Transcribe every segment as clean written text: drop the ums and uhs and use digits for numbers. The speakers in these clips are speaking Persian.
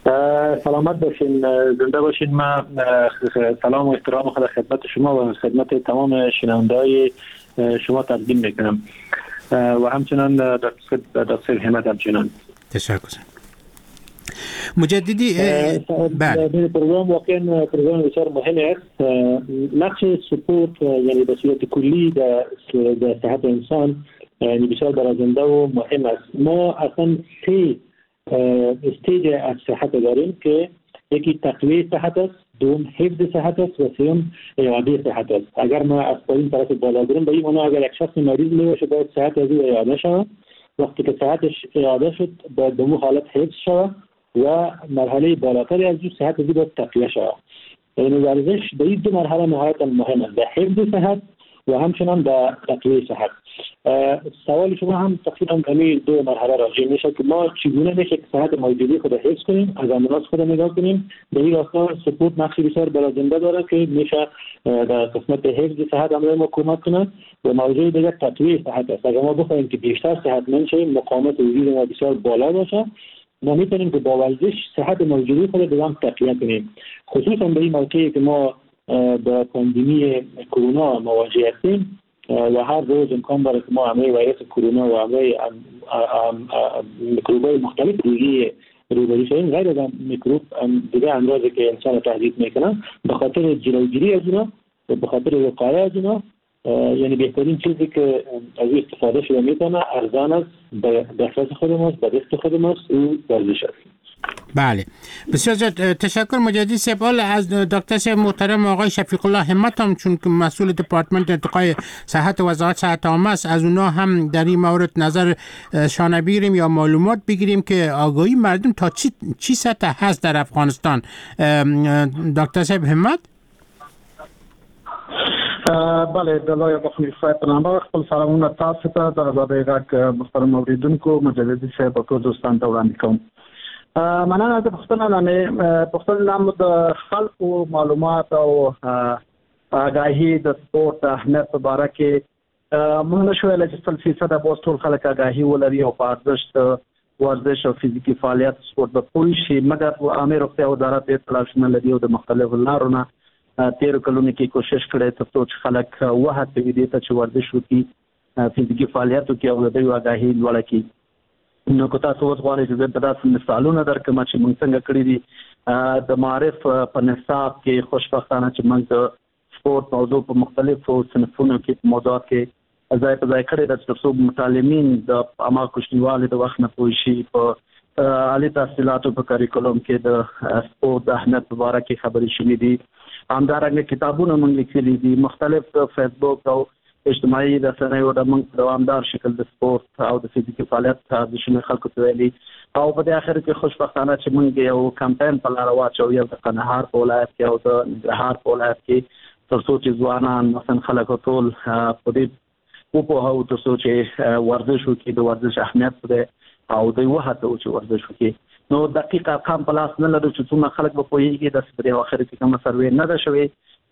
سلامت باشین، زنده باشین. من سلام و احترام خود خدمت شما و خدمت تمام شنونده‌های شما تقدیم میکنم و همچنان دکتر همت همچنان. تشکر. مجددی بله پروگرام واقعا پروگرام بسیار مهم است. نقش سپورت یعنی به صورت کلی در صحت انسان یعنی بسیار برازنده و مهم است. ما اصلا 3 استیج از صحت داریم که یکی تقویت صحت است، دوم حفظ صحت است و سوم اعاده صحت است. اگر ما از پایین طرف بالا بریم به این معنی اگر یک شخص مریض باشه باید صحت از او اعاده شود. وقتی که صحتش اعاده شد باید به اون حالت حفظ شود و مرحله بالاتری از او صحت از او باید تقویه شود. یعنی ورزش به این 2 مرحله نهایتا مهم است، در حفظ صحت و همچنان در تقویه صحت. سوال شما هم تقریبا همین 2 مرحله راجع میشه که ما چگونه میشه که صحت موجودی خود حفظ کنیم، از امراض خود نگاه کنیم. به این راستا سپورت نقشی بسیار برازنده داره که میشه در قسمت حفظ صحت امروز ما کمک کنه و موضوع دیگه تقویه صحت است. اگر ما بخوایم که بیشتر صحتمند شیم، مقاومت وجود ما بسیار بالا باشه، ما میتونیم که با ورزش صحت موجودی خود دوام تقویه کنیم. خصوصا به این موقعی که ما با پاندمی کرونا مواجه هستیم و هر روز امکان داره که ما همه ویروس کرونا و همه میکروب‌های مختلف دیگه روبرو شویم، غیر از میکروب دیگه امراضی که انسان رو تهدید میکنن، به خاطر جلوگیری از اونا و به خاطر وقایه از اونا یعنی بهترین چیزی که از استفاده شده میتونه ارزان است، به دسترس خود ماست، به دست خود ماست و ورزش است. بله بسیار تشکر مجدد سپال از دکتر محترم آقای شفیق الله همت هم چون که مسئول دپارتمنت ارتقای صحت وزارت صحت عامه است، از اونا هم در این مورد نظر شانه بگیریم یا معلومات بگیریم که آگاهی مردم تا چی سطح هست در افغانستان. دکتر صاحب همت. بله دلای بخیر صاحب نامه خپل سلامونه تاسو ته د آزادۍ غږ محترم اوریدونکو مجدد صاحب او دوستان ته وړاندې کوم. مننه د پښتون نام د خلکو معلومات او آگاهی د سپورت اهمیت په اړه کې موږ نشو ویلی چې 100% به ټول خلک آگاهی ولري او په ارزښت ورزش او فزیکي فعالیت سپورت به پوه شي، مګر عامه روغتیا وزارت اطلاعونه لري او د مختلفو لارو نه 13 کلونو کې کوشش کړی ترڅو چې خلک وهڅوي دې ته چې ورزش وکړي، فزیکي فعالیت وکړي او د دوی آگاهي لوړه کړي. نو که تاسو اوس غواړئ چې زه په داسې مثالونه درکړم چې موږ څنګه کړي دي د معارف په نصاب کې خوشبختانه چې موږ د سپورت موضوع په مختلفو صنفونو کې موضوعات کې ځای په ځای کړی ده ترڅو متعلمین د عامه کوچنیوالي د وخت نه پوه شي. په عالي تحصیلاتو په کریکولم کې د سپورت د اهمیت په اړه کې خبرې شوې دي. همدارنګه کتابونه موږ لیکلي دي، مختلف فیسبوک او اجتماعي رسنیو د موږ دوامدار شکل د سپورت او د فزیکي فعالیت ارزښتونه خلکو ته ویلي او په دې اخر کې خوشبختانه چې موږ یو کمپاین په لاره واچو یو د قندهار په ولایت کې او د ننګرهار په ولایت کې ترڅو چې ځوانان مثلا خلک ټول په دې وپوهوو ترڅو چې ورزش وکړي، د ورزش اهمیت دی او دوی وهڅوو چې ورزش وکړي. نو دقیق ارقام په لاس نه لرو چې څومره خلک به پوهېږي، داسې په دې اخر کې کومه سروې نه ده شوې،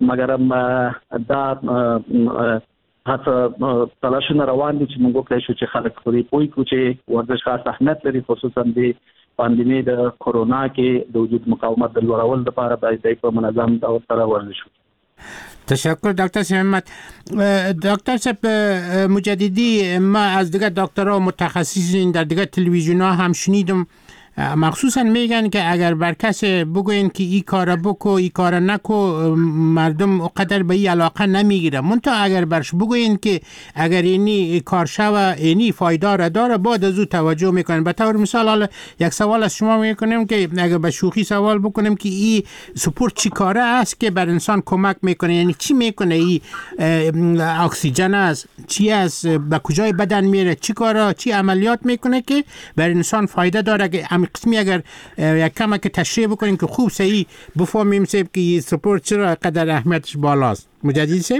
مګر دا هڅه تلاشونه روان دي چې موږ وکړای شو چې خلک په دې پوه کړو چې ورزش خاص اهمیت لري، خصوصا د پاندیمي د کورونا کې د وجود مقاومت د لوړولو لپاره باید په منظم ډول سره ورزش وکړي. تشکر دکتر محمد. دکتر صاحب مجددی ما از دیگه دکترها متخصصین در دیگه تلویزیون ها هم شنیدم مخصوصا میگن که اگر بر کس بگوین که ای کار بکو ای کار نکو مردم اقدر به ای علاقه نمیگیره، منتها اگر برش بگوین که اگر اینی کار شوه اینی فایده را داره بعد از او توجه میکنن. به طور مثال حالا یک سوال از شما میکنیم که اگر به شوخی سوال بکنیم که ای سپورت چی کاره است که بر انسان کمک میکنه، یعنی چی میکنه، ای اکسیژن است، چی است، به کجای بدن میره، چی کارا چی عملیات میکنه که بر انسان فایده داره. که قسمی اگر یک کم که تشریح بکنیم که خوب صحیح بفهمیم سیب که سپورت چرا قدر اهمیتش بالاست. مجدد سیب؟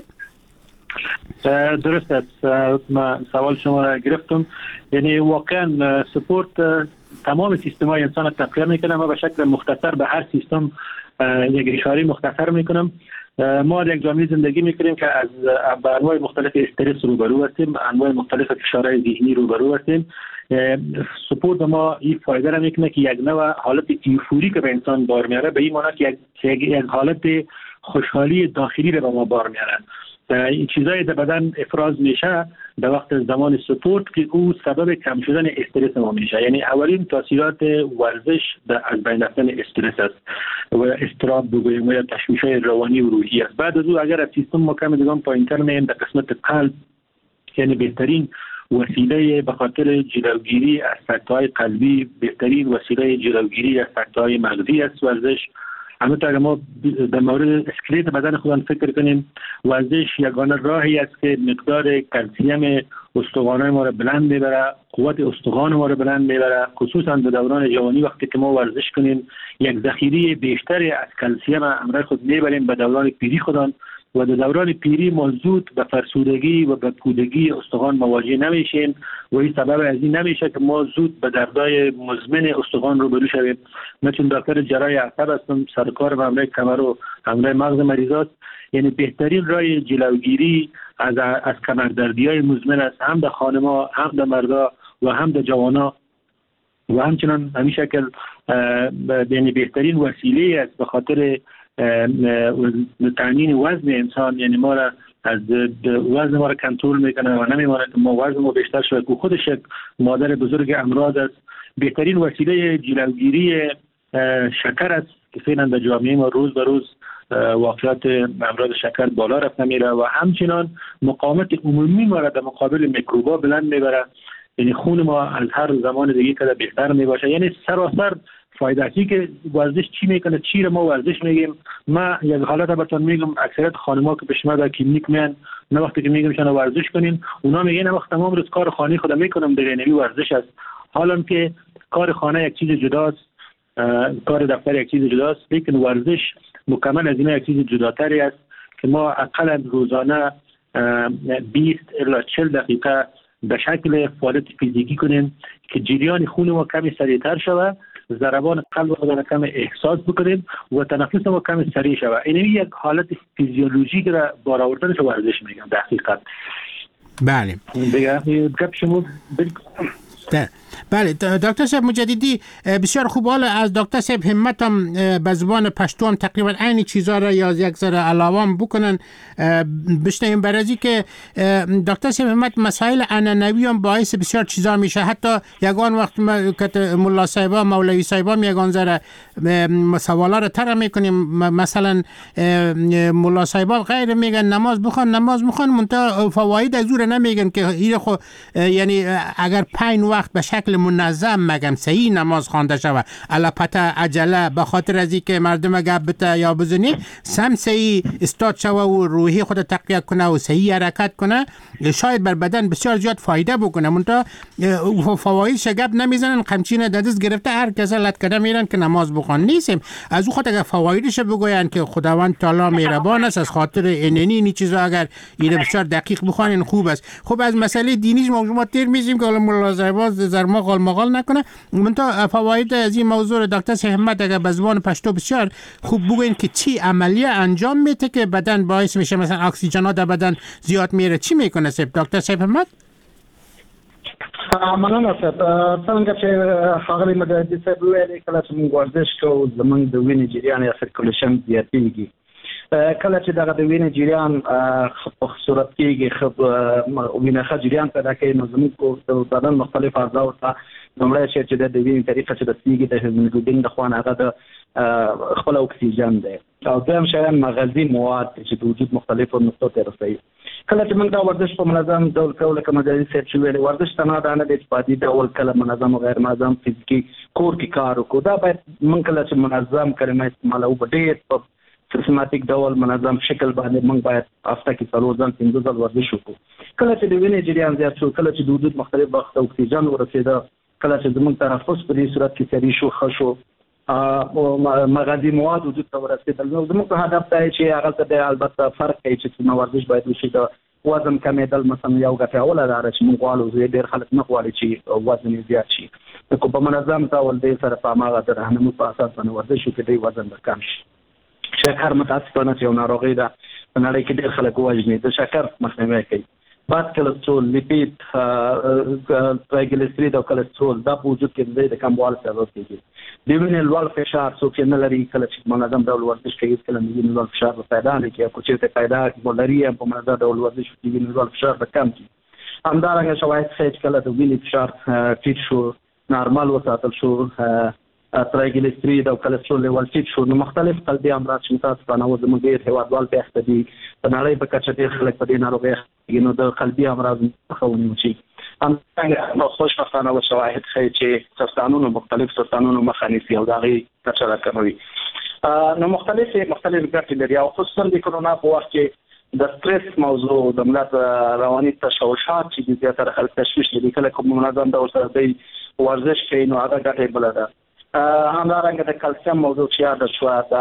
درست است. من سوال شما را گرفتم. یعنی واقعا سپورت تمام سیستم های انسان تقویه میکنه. ما به شکل مختصر به هر سیستم یک اشاره مختصر میکنم. ما در یک جامعه زندگی میکنیم که از انواع مختلف استرس روبرو هستیم، انواع مختلف فشارهای ذهنی روبرو هستیم. سپورت ما این فایده را میکنه که یک نوع حالت ایفوری که به انسان بار میاره، به این معنی که یک حالت خوشحالی داخلی را به ما بار میاره. این چیزایی در بدن افراز میشه در وقت زمان سپورت که او سبب کم شدن استرس ما میشه. یعنی اولین تاثیرات ورزش از بین رفتن استرس است و اضطراب بگوییم یا تشویش‌های روانی و روحی است. بعد از او اگر از سیستم ما کم دیگه پایین‌تر میایم در قسمت قلب، یعنی بهترین وسیله به خاطر جلوگیری از سکته‌های قلبی، بهترین وسیله جلوگیری از سکته‌های مغزی است ورزش. همونطور اگر ما در مورد اسکلت بدن خودمون فکر کنیم، ورزش یگانه راهی است که مقدار کلسیم استخوان‌های ما را بلند میبره، قوت استخوان ما را بلند میبره. خصوصا در دوران جوانی وقتی که ما ورزش کنیم یک ذخیره بیشتری از کلسیم همراه خود میبریم به دوران پیری خودان و در دوران پیری ما زود به فرسودگی و به پودگی استخوان مواجه نمیشیم و این سبب از این نمیشه که ما زود به دردهای مزمن استخوان روبرو شویم. من چون دکتر جراح اعصاب هستم، سرکار و همراه کمر و همراه مغز مریضات، یعنی بهترین راه جلوگیری از کمردردی‌های مزمن است، هم در خانم‌ها، هم در مردا و هم در جوانا و همچنان همین شکل یعنی بهترین وسیله است به خاطر تعیین وزن انسان. یعنی ما را از وزن ما را کنترل میکنه و نمیمونه که ما وزن ما بیشتر شود که خودش یک مادر بزرگ امراض است. بهترین وسیله جلوگیری شکر است که فعلا در جامعه ما روز به روز واقعیت امراض شکر بالا رفته میره و همچنان مقاومت عمومی ما را در مقابل میکروبا بلند میبره. یعنی خون ما از هر زمان دیگه که بهتر میباشه. یعنی سراسر فایده‌ای که ورزش چی میکنه، چی رو ما ورزش میگیم. ما یک حالت بهتون میگم، اکثریت خانم‌ها که پیش ما در کلینیک میان، نه وقتی که میگم شما ورزش کنین، اونا میگن وقت تمام روز کار خانه خودم میکنم، دیگه نمی ورزش است. حالا که کار خانه یک چیز جداست، کار دفتر یک چیز جداست، لیکن ورزش مکمل از این یک چیز جداتری است که ما اقل روزانه 20 الی 40 دقیقه به شکل فعالیت فیزیکی کنیم که جریان خون ما کمی سریعتر شود، ضربان قلب خودمون کم احساس بکنیم و تنفس ما کم سریع شود. این یک حالت فیزیولوژیک را بار آوردنش ورزش میگم در حقیقت. بله. دیگه گپ شما بله دکتر صاحب مجددی بسیار خوب. حالا از دکتر صاحب همت هم به زبان پشتو هم تقریبا عین چیزا را یا یک ذره علاوه بکنن بشنویم، برای از که دکتر صاحب همت مسائل عنعنوی هم باعث بسیار چیزا میشه. حتی یگان وقت که ملا صاحبا مولوی صاحبا یگان ذره سوالا را طرح میکنیم، مثلا ملا صاحبا غیر میگن نماز بخوان منتها فواید از اون نمیگن که این خو یعنی اگر 5 وقت به شکل منظم مگم صحیح نماز خوانده شود البته عجله به خاطر از اینکه مردم گپ بته یا بزنی سم صحیح استاد شوه و روحی خود تقویت کنه و صحیح حرکت کنه، شاید بر بدن بسیار زیاد فایده بکنه. منتها فوایدش گپ نمیزنن، قمچین دست گرفته هر کس لت کده میرن که نماز بخوان. نیستیم از او خود اگر فوایدش بگوین که خداوند تعالی مهربان است، از خاطر اینی چیزا اگر این بسیار دقیق بخوانین خوب است. خب از مسئله دینیش ما تیر میشیم که ملاحظه زرما غال نکنه. منتها فواید از این موضوع دکتر صاحب همت اگر به زبان پشتو بسیار خوب بگوین که چی عملیه انجام میده که بدن باعث میشه مثلا اکسیژن ها در بدن زیاد میره، چی میکنه دکتر صاحب همت؟ مننه صاحب. څنګه چې ښاغلي مجاهدي صاحب ویلي کله چې موږ ورزش کوو زموږ د وینې جریان یا سرکولیشن زیاتېږي. کله چې دغه د وینې جریان په صورت کېږي وینه ښه جریان پیدا کوي نو زموږ د بدن مختلف اعضاو ته لومړی شی چې د وینې طریقه چې رسېږي د هیموګلوبین د خوا نه هغه د خپل اکسیجن دی او دویم شیان مغذي مواد چې د وجود مختلفو نقطو ته رسوي. کله چې موږ دا ورزش په منظم ډول کوو لکه مجاهدي صاحب چې ویلي ورزش تنها دا نه دی چې په عادي ډول کله منظم او غیر منظم فزیکي کور کې کار وکړو. دا باید موږ کله چې منظم کلمه استعمالوو په ډېر په سیستماتیک ډول منظم شکل باندې موږ باید هفته کې 4 ځل 5 ځل ورزش وکړو. کله چې د وینې جریان زیات شو، کله چې د وجود مختلف برخو ته اکسیجن ورسېده، کله چې زموږ تنفس په دې صورت کې سریع شو ښه شو او مغذي مواد وجود ته ورسېدل، نو زموږ هدف دا دی چې هغه ته البته فرق کوي چې څومره ورزش باید وشي. د وزن کمېدل مثلا یو ګټه اوله دا چې موږ غواړو ډېر خلک نه غواړي چې وزن یې زیات شي، نو په منظم ډول دې سره په هماغه د راهنمو په اساس باندې ورزش وکړي دې وزن به کم شي. شکر متاسفانه چې یو ناروغي ده په نړۍ کې ډېر خلک وژني، د شکر مخنیوی کوي. بد کلسترول لیپید ترایګلیسیرید او کلسترول دا په وجود کې د کموالي سبب کیږي. د وینې لوړ فشار څوک نه لري کله چې منظم ډول ورزش کوي کله د وینې لوړ فشار پیدا نه کوي او چې پیدا ولري په منظم ډول ورزش کوي وینې لوړ فشار به کم شي. همدارنګه شواهد ښيي چې کله د وینې فشار ټیټ شو نارمال وساتل شو ترایګلیسیرید او کلسترول لیول ټیټ شو نو مختلف قلبي امراض چې تاسو په نوو زموږ هیوادوال په اخته دي په نړۍ په کچه ډېر خلک په دې ناروغۍ نو د قلبي امراض مخاوني شي. همدارنګه خوشبختانه او شواهد ښيي چې سرطانونو مختلف سرطانونو مخه نیسي او د هغې کچه راکموي. نو مختلف ګټې لري او خصوصا د کرونا په وخت کې د سټرس موضوع د ملت رواني تشوشات چې زیاتره خلک تشویش لري کله کوم منظم ډول سره دی ورزش کوي نو هغه ګټې بل ده. همدارنګه د کلسیم موضوع چې یاد شو دا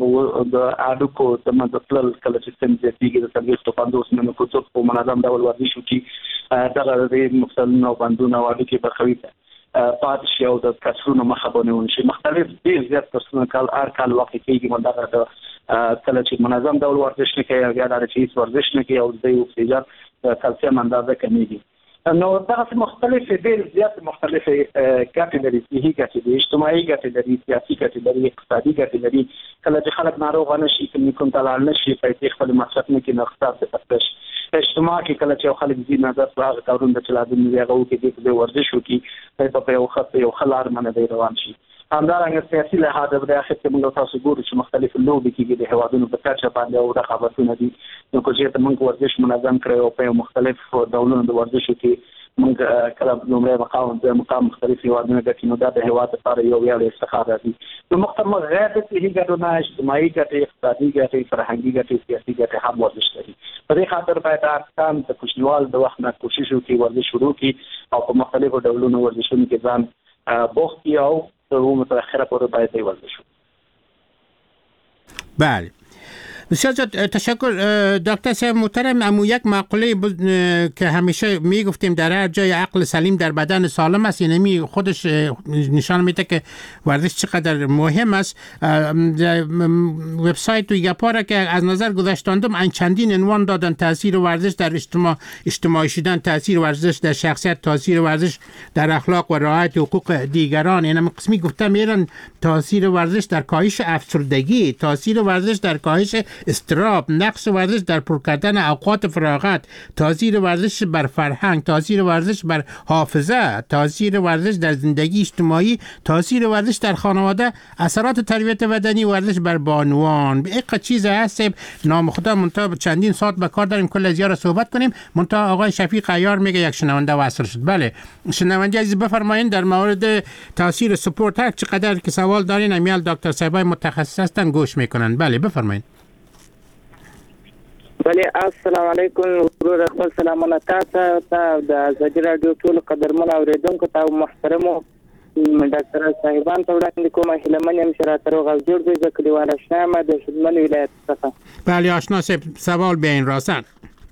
د اډوکو د مدتل کله چې سم زیاتېږي د 350 منو کو په منظم ډول ورزش وکړي دغه د مختلفو بندونو او اډوکو برخوي پات شي او د کسرونو مخه باندې شي مختلف ډیر زیات کسرونه کال وخت کېږي مندغه کله چې منظم ډول ورزش نه کوي یا د چیز ورزش نه کوي او د اکسیجن کلسیم اندازه کمیږي. نو دا مختلف ډیر زیات مختلف ګټې لري صحي ګټې لري اجتماعي ګټې لري سیاسي ګټې لري اقتصادي ګټې لري کله چې خلک ناروغ نشي کوم تلال نشي پیسې خپل مصرف نه کوي نو اقتصاد ته پاتش اجتماع کې کله چې خلک دې نظر راغ کارون د چلادو نه هغه کې د ورزش وکي په یو خط یو خلار منه دی روان شي. همدارنګه سیاسي لحاظ د اخر کې موږ تاسو ګورو چې مختلف لوبي کېږي د هوادونو په کچه باندې او رقابتونه دي نو کو چې موږ ورزش منظم کړو په مختلف ډولونو د ورزش کې موږ کله لومړی مقام مختلف هوادونو کې نو د هواد لپاره یو ویاړ استفاده دي نو مختلف غیر صحي ګټونه اجتماعي ګټې اقتصادي ګټې فرهنګي ګټې سیاسي ګټې هم ورزش لري. په دې خاطر باید افغان د کوچنیوال د وخت نه کوشش وکړي ورزش شروع کړي او په مختلفو ډولونو ورزشونو کې ځان بوخت او رو متأخره پر باید ورزش شد. بله بسیار تشکر دکتر صاحب محترم. اما یک مقوله که همیشه میگفتیم در هر جای عقل سلیم در بدن سالم است یعنی خودش نشان میده که ورزش چقدر مهم است. وبسایت و یپارا که از نظر گذاشتاندم چندین عنوان دادن تاثیر ورزش در اجتماعی شدن تاثیر ورزش در شخصیت تاثیر ورزش در اخلاق و رعایت حقوق دیگران. یعنی قسمی گفته میرن تاثیر ورزش در کاهش افسردگی تاثیر ورزش در کاهش استراب نقش ورزش در پر کردن اوقات فراغت تاثیر ورزش بر فرهنگ تاثیر ورزش بر حافظه تاثیر ورزش در زندگی اجتماعی تاثیر ورزش در خانواده اثرات تربیت بدنی ورزش بر بانوان. یک چیز هست نام خدا منتها چندین ساعت به کار داریم کل از یارو صحبت کنیم منتها آقای شفیق عیار میگه یک شنونده وصل شد. بله شنونده عزیز بفرمایین در مورد تاثیر سپورت هر چقدر که سوال دارین امیال دکتر صاحبای متخصص هستن گوش میکنن. بله بفرمایین. بله السلام علیکم ورور خپل سلامونه تاسو ته د ازادي رادیو ټول قدرمن اوریدونکو ته محترمو ډاکټر صاحبان ته وړاندې کوم هیلمن هم شرات روغ او جوړ دي ځکه دیوال شنامه د شمن ولایت څخه. بله آشنا صاحب سوال بیاین راسن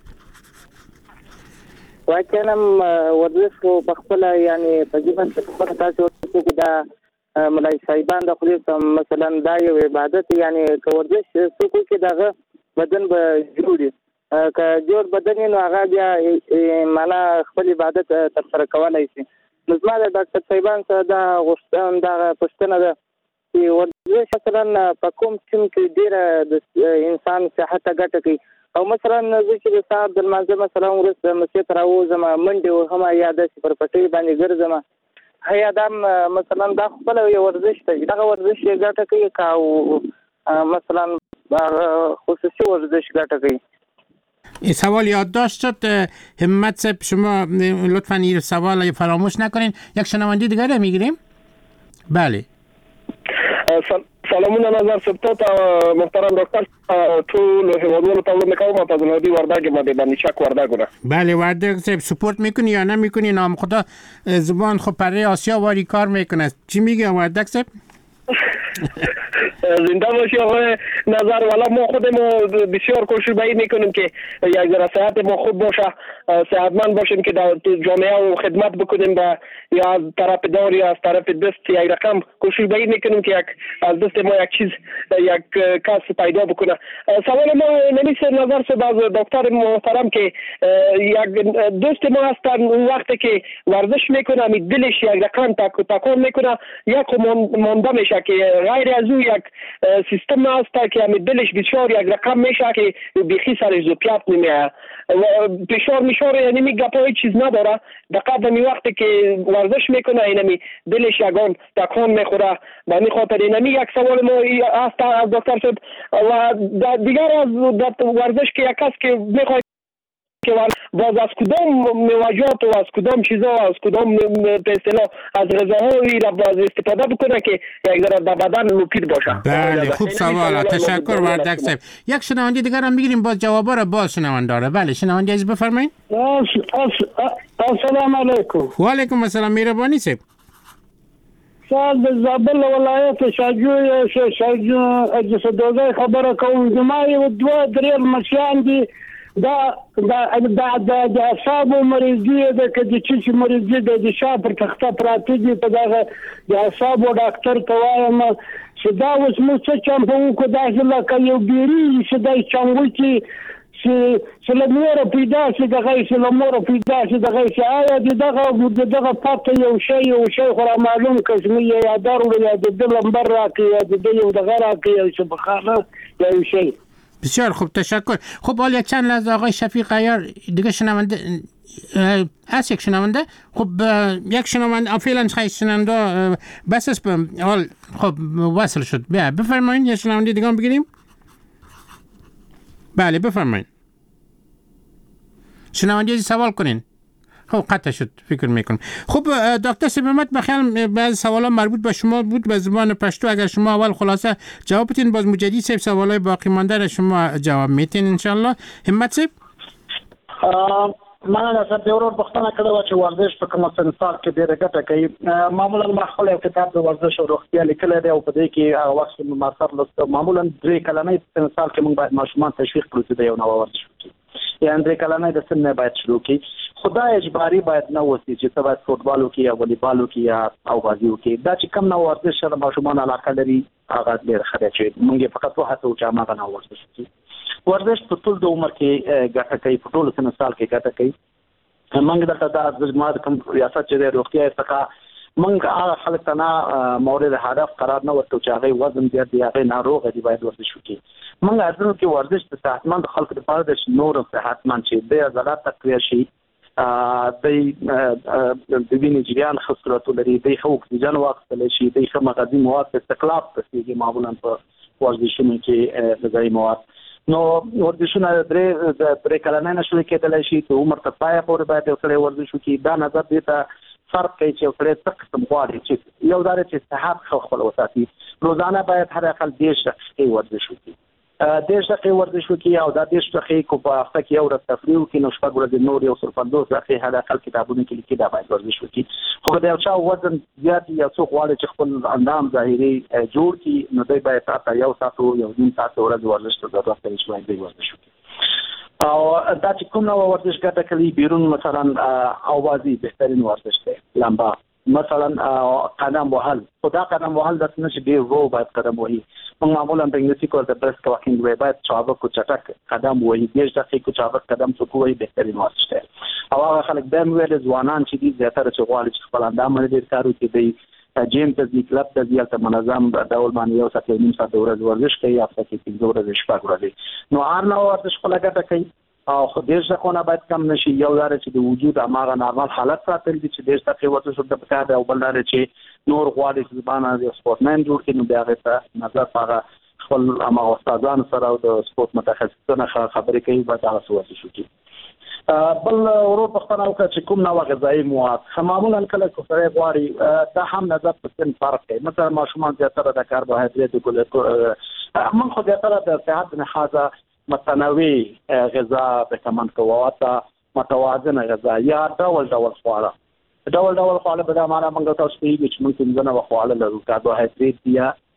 واکنم ورزش کو بخپل یعنی تقریبا څه تاسو کې دا ملای صاحبان د خپل مثلا دا یو عبادت یعنی ورزش څه کې دغه بدن به جوړي که جوړ بدن نو هغه بیا معنا خپل عبادت ترسره کولای شي. نو زما د ډاکټر صاحبان سره دا غوښتنه دا پوښتنه ده چې ورزش مثلا په کوم ټیم کې ډېر د انسان صحت ګټه کوي او مثلا زه چې د ساعت د لمانځه مثلا وروسته مسجد راوځم منډې وهم یا داسې پر پټۍ باندې ګرځم یا دا مثلا دا خپل یو ورزش دی دغه ورزش ګټه کوي که مثلا خصوصی ورزش ګټه کوي. این سوال یادداشت شد همت صاحب شما لطفاً این سوال فراموش نکنین. یک شنونده دیگر رو میگیریم. بله سلامونه نظر سپتات محترم دکتر ټول هیوادونو ته وړاندې کوم تاسو نو دی وردګ باندې شک وردګونه. بله وردګ صاحب سپورت میکنی یا نمیکنی؟ نام خدا زبان خب پره آسیا واری کار میکنه. چی میگه وردګ صاحب؟ زنده باشی آقای نظر. والا ما خودمون بسیار کوشش به این میکنیم که یک ذره صحت ما خوب باشه، صحتمند باشیم که در جامعه و خدمت بکنیم به یا از طرف دار یا از طرف دست یک رقم کوشش به این میکنیم که از دست ما یک چیز یک کس پیدا بکنه. سوال ما نمیشه نظر سے باز دکتر محترم که یک دوست ما هستن اون وقتی که ورزش میکنه می دلش یک رقم تکون میکنه یک مونده میشه که غیر از او یک سیستم هست که می دلش بسیار یک رقم میشه که بیخی سرش زوپیات نمیه فشار میشار یعنی می گپای چیز نداره در قدم وقتی که ورزش میکنه اینمی دلش یگان تکون میخوره. به این خاطر اینمی یک سوال ما هست از دکتر صاحب و دیگر از ورزش که یک کس که میخواد که باز از کدام مواجهات و از کدام چیزا از کدام به اصطلاح از غذاهایی را باز استفاده بکنه که یک ذره در بدن مفید باشه. بله خوب سوال، تشکر وردک صاحب. یک شنونده دیگر هم بگیریم باز جوابا را باز شنونده داره. بله شنونده عزیز بفرمایید. السلام علیکم. و علیکم السلام مهربانی صاحب. سال د زابل ولایت شاجو جسدوزای خبره کوم جماعي و دوه درې مشیان دي د اعصابو مریضي د کدي مریضي د شا پر تخته پراته دي په دغه د اعصابو ډاکټر ته وایم چې دا اوس مو څه چمپو کو داخله کوي بیري چې د چمو کې چې لمر پیدا شي دغه چې لمر پیدا شي دغه چې آیا دغه پاتې یو شی خو معلوم کشمي یا دارو یا د لمبر راکې یا د یو دغه راکې چې بخاره یا شی. بسیار خوب تشکر. خب حالا چند لحظه آقای شفیق عیار دیگه شنونده از یک شنونده. خب یک شنونده فعلا خیلی شنونده بس است حال خب وصل شد. بفرمایید یه شنونده دیگه هم بگیریم. بله بفرمایید شنونده سوال کنین. خب قطع شد فکر میکنم. خب دکتر سبمت بخیر بعضی سوالا مربوط به شما بود به زبان پشتو. اگر شما اول خلاصه جواب بدین باز مجدد صاحب سوالای باقی مانده را شما جواب میتین ان شاء الله. همت صاحب ما نه څه ضرور بختنه کړو چې ورزش په کوم سنسار کې ډیره ګټه کوي. معمولا ما خپل کتاب د ورزش او روغتیا لیکل دی او په دې کې هغه وخت ما سره لست معمولا 3 کلمې سنسار کې موږ باید ماشومان تشویق کړو چې یو نو ورزش وکړي. یعنی 3 کلمې د سن نه باید شروع کړي. خدای اجباري باید نه وسی چې ته باید فوټبال وکړي یا والیبال وکړي یا او بازي وکړي. دا چې کم نو ورزش سره ماشومان علاقه لري هغه ډیر ښه دی چې موږ فقط وهڅو چې هغه نه ورزش وکړي. ورزش په ټول د عمر کې ګټه کوي، په ټول سن سال کې ګټه کوي. موږ دلته د جماعت کوم ریاست چې د روغتیا څخه موږ هغه خلک ته نه مورد هدف قرار نه ورکړو چې هغه وزن زیات دی هغه ناروغ دی باید ورزش وکړي. موږ ارزو کې ورزش د صحتمند خلکو لپاره د نور صحتمند شي د عضلات تقویه شي د وینې جریان ښه صورت لري، د ښه اکسیجن واخیستلی شي، د ښه مغذي مواد په استقلاب رسېږي معمولا په ورزشونو کې غذایي مواد. نو ورزشونه درې کلنۍ نه شروع کېدلی شي د عمر تر پایه پورې باید یو سړی ورزش وکړي. دا نظر دې ته فرق کوي چې یو سړی څه قسم غواړي چې یو دا چې صحت ښه خپل وساتي. روزانه باید هر اقل 10 دقیقې ورزش وکړي. 10 دقیقې ورزش وکړي او دا 10 دقیقې کو په هفته کې یو ورځ تفریح وکړي نو شپږ ورځې نور یو 50 دقیقې هر اقل کتابونه کې لیکي دا باید ورزش وکړي. خو د یو چا وزن زیات یا څوک غواړي چې خپل اندام ظاهري جوړ کړي نو دوی باید تاسو یو ساعت یو نیم ساعت ورځ ورزش ته ضرورت لري چې باید ورزش وکړي. او دا چې کوم نو ورزش ګټه کوي بیرون مثلا اوازي بهترین ورزش دی لمبا مثلا قدم وهل. خدا قدم وهل د نشي ډیر ورو باید قدم وهي. موږ معمولا د انګلیسي کول د برسک واکینګ وی باید چابک او چټک قدم وهي. 10 دقیقې کو چابک قدم څو کوی بهترین ورزش دی. او هغه خلک د ویل ځوانان چې دي زیاتره چې غواړي چې خپل اندام لري کارو کې دی جیم ته ځي کلب ته ځي ته منظم ډول باندې یو ساعت نیم ساعت ورځ ورزش کوي هفته کې 5 ورځې شپږ ورځې نو هر نو ورزش خپل ګټه کوي. او خو ډیر ځکه باید کم نشي. یو لاره چې د وجود هغه نارمل حالت ساتل دي چې ډیر څه ورته شو د پکار او بل لاره چې نور غواړي چې زبانه د سپورتمن جوړ کړي نو بیا غته نظر هغه خپل هغه استادان سره او د سپورت متخصصانو خبرې کوي به تاسو ورته شو کی. بل ورو پښتنه وکړه چې کوم نو غذایی مواد معمولا کله کو سره غواړي دا هم نظر په سن فرق کوي. مثلا ماشومان زیاتره د کاربوهایډریټ ګلوکوز من خو زیاتره د صحت نه حاجه متنوع غذا به کمان کوه متوازن غذا یا ډول خواړه به دا معنا موږ تاسو ته چې موږ څنګه خواړه لرو کاربوهایډریټ یا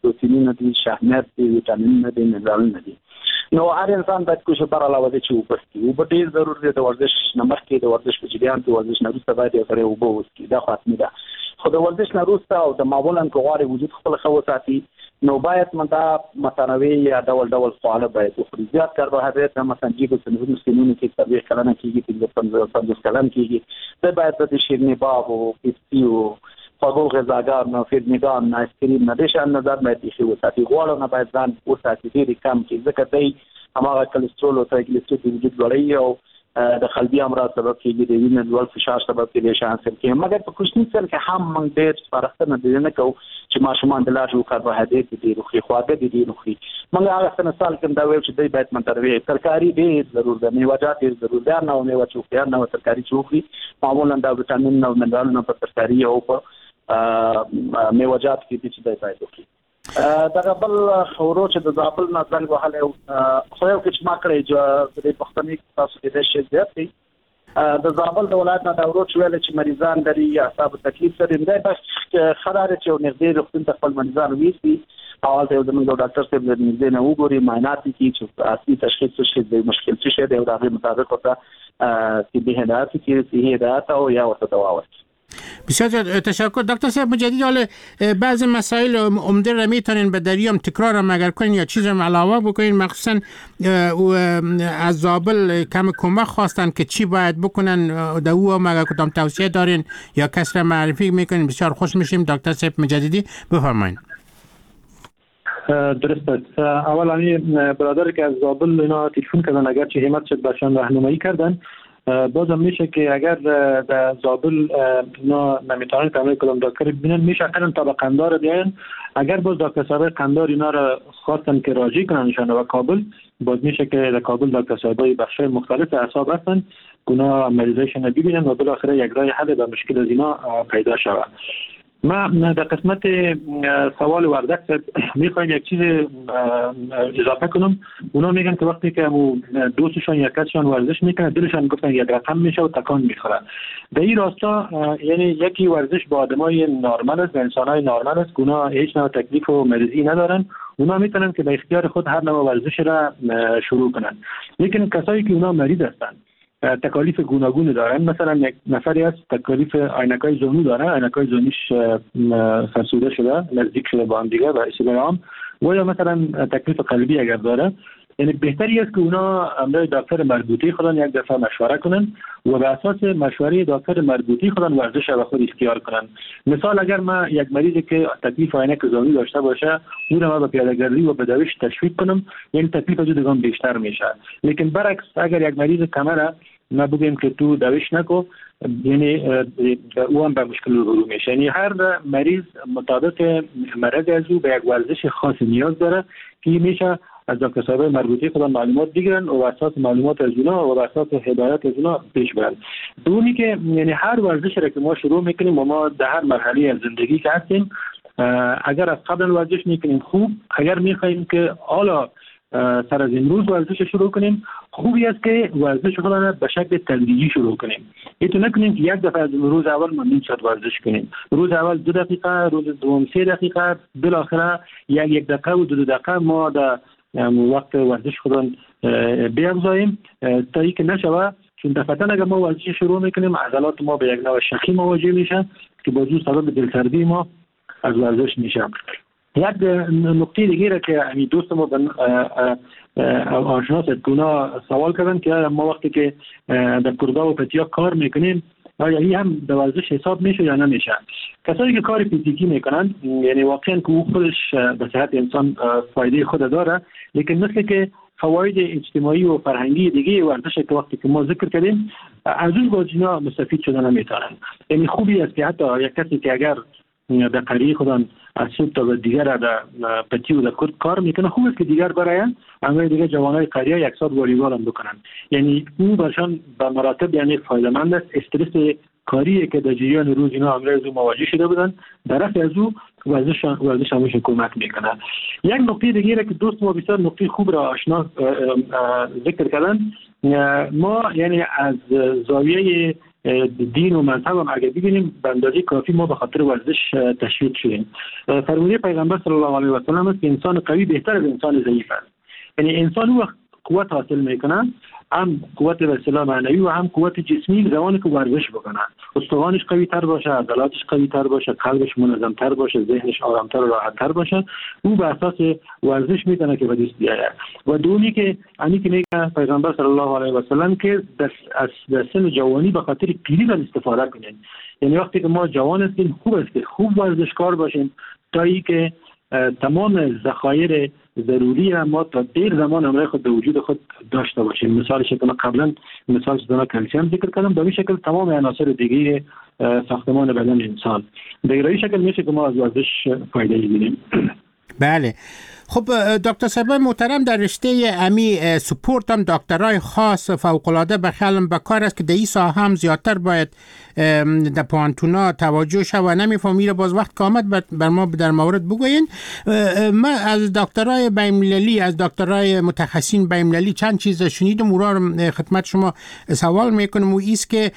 پروتئین ندي، شحمیات دي، ویټامین ندي، منرال ندي. نو هر انسان باید کوشش بر علاوه د چې وبسکي او په ډیر ضروري دی د ورزش نمخ کې د ورزش په جریان کې ورزش نه وروسته باید یو سره وبوسکي دا خاصه ده. خو د ورزش نه وروسته او د معمولا کوغاري وجود خپل خو ساتي نو باید مندا متنوع یا ډول خواړه باید وخوري. زیات کاربوهایډریټ هم مثلا جیبو سنورو سینونو کې تربیه کلنه کېږي 50 کلن کېږي دا باید د شیرنی باغ او پیپسي او خوږو غذاګانو فیرنیګان آیسکریم نه د شان نظر باید یې وساتي. غوړ نه باید ځان وساتي ډېر کم کې ځکه دی هماغه کلسترول او تریګلیسیراید د وجود لوړوي او د قلبي امراض سبب کېږي، د وینې لوړ فشار سبب کېږي شانسل کې. مګر په کوچني سر کې هم موږ ډېر سپارښتنه دي نه کوو چې ماشومان د لارو کاربوهایډریټ دي روخي خواږه دي روخي. موږ هغه څه مثال کوم دا ویل چې دوی باید متروي ترکاری ډېر ضرور ده، میوه‌جات ډېر ضرور ده، نه میوه چوکیا نه ترکاری چوکي معمولا د ویټامین او منرال نه په ترکاری او په میوه‌جات کې چې دوی باید وکړي. دا بل خورو چې د زابل نه ځل وهله خو یو کې چې ما کړی چې د پښتني تاسو کې د شي زیات دي د زابل د ولایت نه دا ورو چې ویل چې مریضان لري یا اعصاب تکلیف سره دی بس خبره چې نږدې روغتون ته خپل مریضان ویسي او د ډاکټر صاحب د نږدې نه وګوري معاینات کوي چې اصلي تشخیص څه دی مشکل څه دی او د هغه مطابق ورته چې به هدایت کې صحیح هدایت او یا ورته دوا ورکړي. بسیار تشکر دکتر صاحب مجددی. حالا بعضی مسائل عمده را میتونین به دریام تکرار هم اگر کنین یا چیز هم علاوه بکنین، مخصوصا از زابل کم کمک خواستن که چی باید بکنن در او هم اگر کدام توصیه دارین یا کس را معرفی میکنین بسیار خوش میشیم. دکتر صاحب مجددی بفرمایید. درست است. اولا برادری که از زابل اینا تلفن کردن اگر چه همت شد برشان راهنمایی کردن بازم میشه که اگر در زابل اینا نمیتونن کامل کدام دکتر ببینن میشه اقلا تا به قندار بیاین. اگر باز دکتر صاحب قندار اینا را خواستن که راجع کنن نشان و کابل باز میشه که در کابل دکتر صاحبای بخشای مختلف اعصاب هستن اونا مریضایشون ببینن و بالاخره یک راه حل به مشکل از اینا پیدا شود. ما در قسمت سوال وردک میخوایم یک چیز اضافه کنم. اونا میگن که وقتی که دوستشان یا کسشان ورزش میکنه دلشان گفتن یک رقم میشه و تکان میخوره. در این راستا یعنی یکی ورزش با آدمای نورمال است، با انسانای نورمال است که اونا هیچ نوع تکلیف و مریضی ندارن. اونا میتونن که به اختیار خود هر نوع ورزش را شروع کنن. لیکن کسایی که اونا مریض هستن تکالیف گوناگون دارن، مثلا یک نفری از تکالیف عینکای زونو داره، عینکای زونیش فرسوده شده نزدیک شده با هم دیگه و استدلام و یا مثلا تکلیف قلبی اگر داره، یعنی بهتری است که اونا امروز دکتر مربوطی خودن یک دفعه مشوره کنن و به اساس مشوره دکتر مربوطی خودن ورزش را خود اختیار کنن. مثال اگر ما یک مریضی که تکلیف عینک زونی داشته باشه اون ما به پیاده‌گردی و به دویش تشویق کنم، یعنی تکلیف از دیگه بیشتر میشه. لیکن برعکس اگر یک مریض کمره ما بگیم که تو دویش نکو، یعنی او هم به مشکل رو میشه. یعنی هر مریض مطابق مرض از او به یک ورزش خاص نیاز داره که میشه از دکتر صاحب مربوطی خودن معلومات بگیرن و اساس معلومات از اونا و اساس هدایت از اونا پیش برن. دونی که یعنی هر ورزش را که ما شروع میکنیم و ما در هر مرحله از زندگی که هستیم اگر از قبل ورزش میکنیم خوب، اگر میخوایم که حالا سر از امروز ورزش شروع کنیم خوبی است که ورزش خودمون به شکل تدریجی شروع کنیم. اینطور نکنیم که یک دفعه از روز اول ما نیم ساعت ورزش کنیم، روز اول 2 دقیقه، روز دوم 3 دقیقه، بالاخره یک دقیقه و 2 دقیقه ما در وقت ورزش خودمون بیافزاییم تا اینکه نشود. چون دفعتا اگر ما ورزش شروع میکنیم عضلات ما به یک نوع شخی مواجه میشن که باز سبب دلسردی ما از ورزش میشه. یک نکته دیگه را که همین دوست ما آشناس اتکونا سوال کردن که ما وقتی که در کردا و پتیا کار میکنیم آیا این هم در ورزش حساب میشه یا نمیشه؟ کسایی که کار فیزیکی میکنن یعنی واقعا که او خودش به صحت انسان فایده خود داره، لیکن مثل که فواید اجتماعی و فرهنگی دیگه ورزش که وقتی که ما ذکر کردیم از اون گزینه‌ها مستفید شدن نمیتونن. یعنی خوبی است که حتی یک کسی که اگر در قریه خودن از صبح تا دیگر در پتی و در کرد کار میکنه، خوب است که دیگر براین انگاه دیگر جوانای قریه یک ساعت والیبال هم بکنن. یعنی اون برشان به مراتب یعنی فایده‌مند است. استرس کاری که در جریان روز اینا امروز مواجه شده بودن در رفع از او ورزش همش کمک میکنه. یک نکته دیگه که دوست ما بسیار نکته خوب را آشنا ذکر کردن، ما یعنی از زاویه دین و مذهب هم اگر ببینیم به اندازه کافی ما به خاطر ورزش تشویق شدیم. فرموده پیغمبر صلی الله علیه و سلم است که انسان قوی بهتر از انسان ضعیف است. یعنی انسان وقت قوت حاصل میکنه، هم قوت به اصطلاح معنوی و هم قوت جسمی زمانی که ورزش بکنه، استخوانش قوی تر باشه، عضلاتش قوی تر باشه، قلبش منظم تر باشه، ذهنش آرام تر و راحت تر باشه، او به اساس ورزش میتونه که به دست بیاید. و دومی که میگه پیغمبر صلی الله علیه و سلم که در سن جوانی به خاطر پیری باید استفاده کنیم. یعنی وقتی که ما جوان هستیم خوب است که خوب ورزشکار باشیم تا ای که تمام ذخایر ضروری ما تا دیر زمان همراه خود به وجود خود داشته باشیم. مثالش که قبلا مثال زدم کلسیم ذکر کردم، به این شکل تمام عناصر دیگه ساختمان بدن انسان به این شکل میشه که ما از ورزش فایده بگیریم. بله. خب دکتر صاحب محترم، در رشته امی سپورت هم دکترای خاص فوق‌العاده به خیالم به کار است که در این ساحه هم زیادتر باید در پانتونا توجه شد و نمیفهم میره باز وقت که آمد بر ما در مورد بگوین. ما از دکترای بین‌المللی، از دکترای متخصصین بین‌المللی چند چیز شنیدم، اون را خدمت شما سوال میکنم و ایست که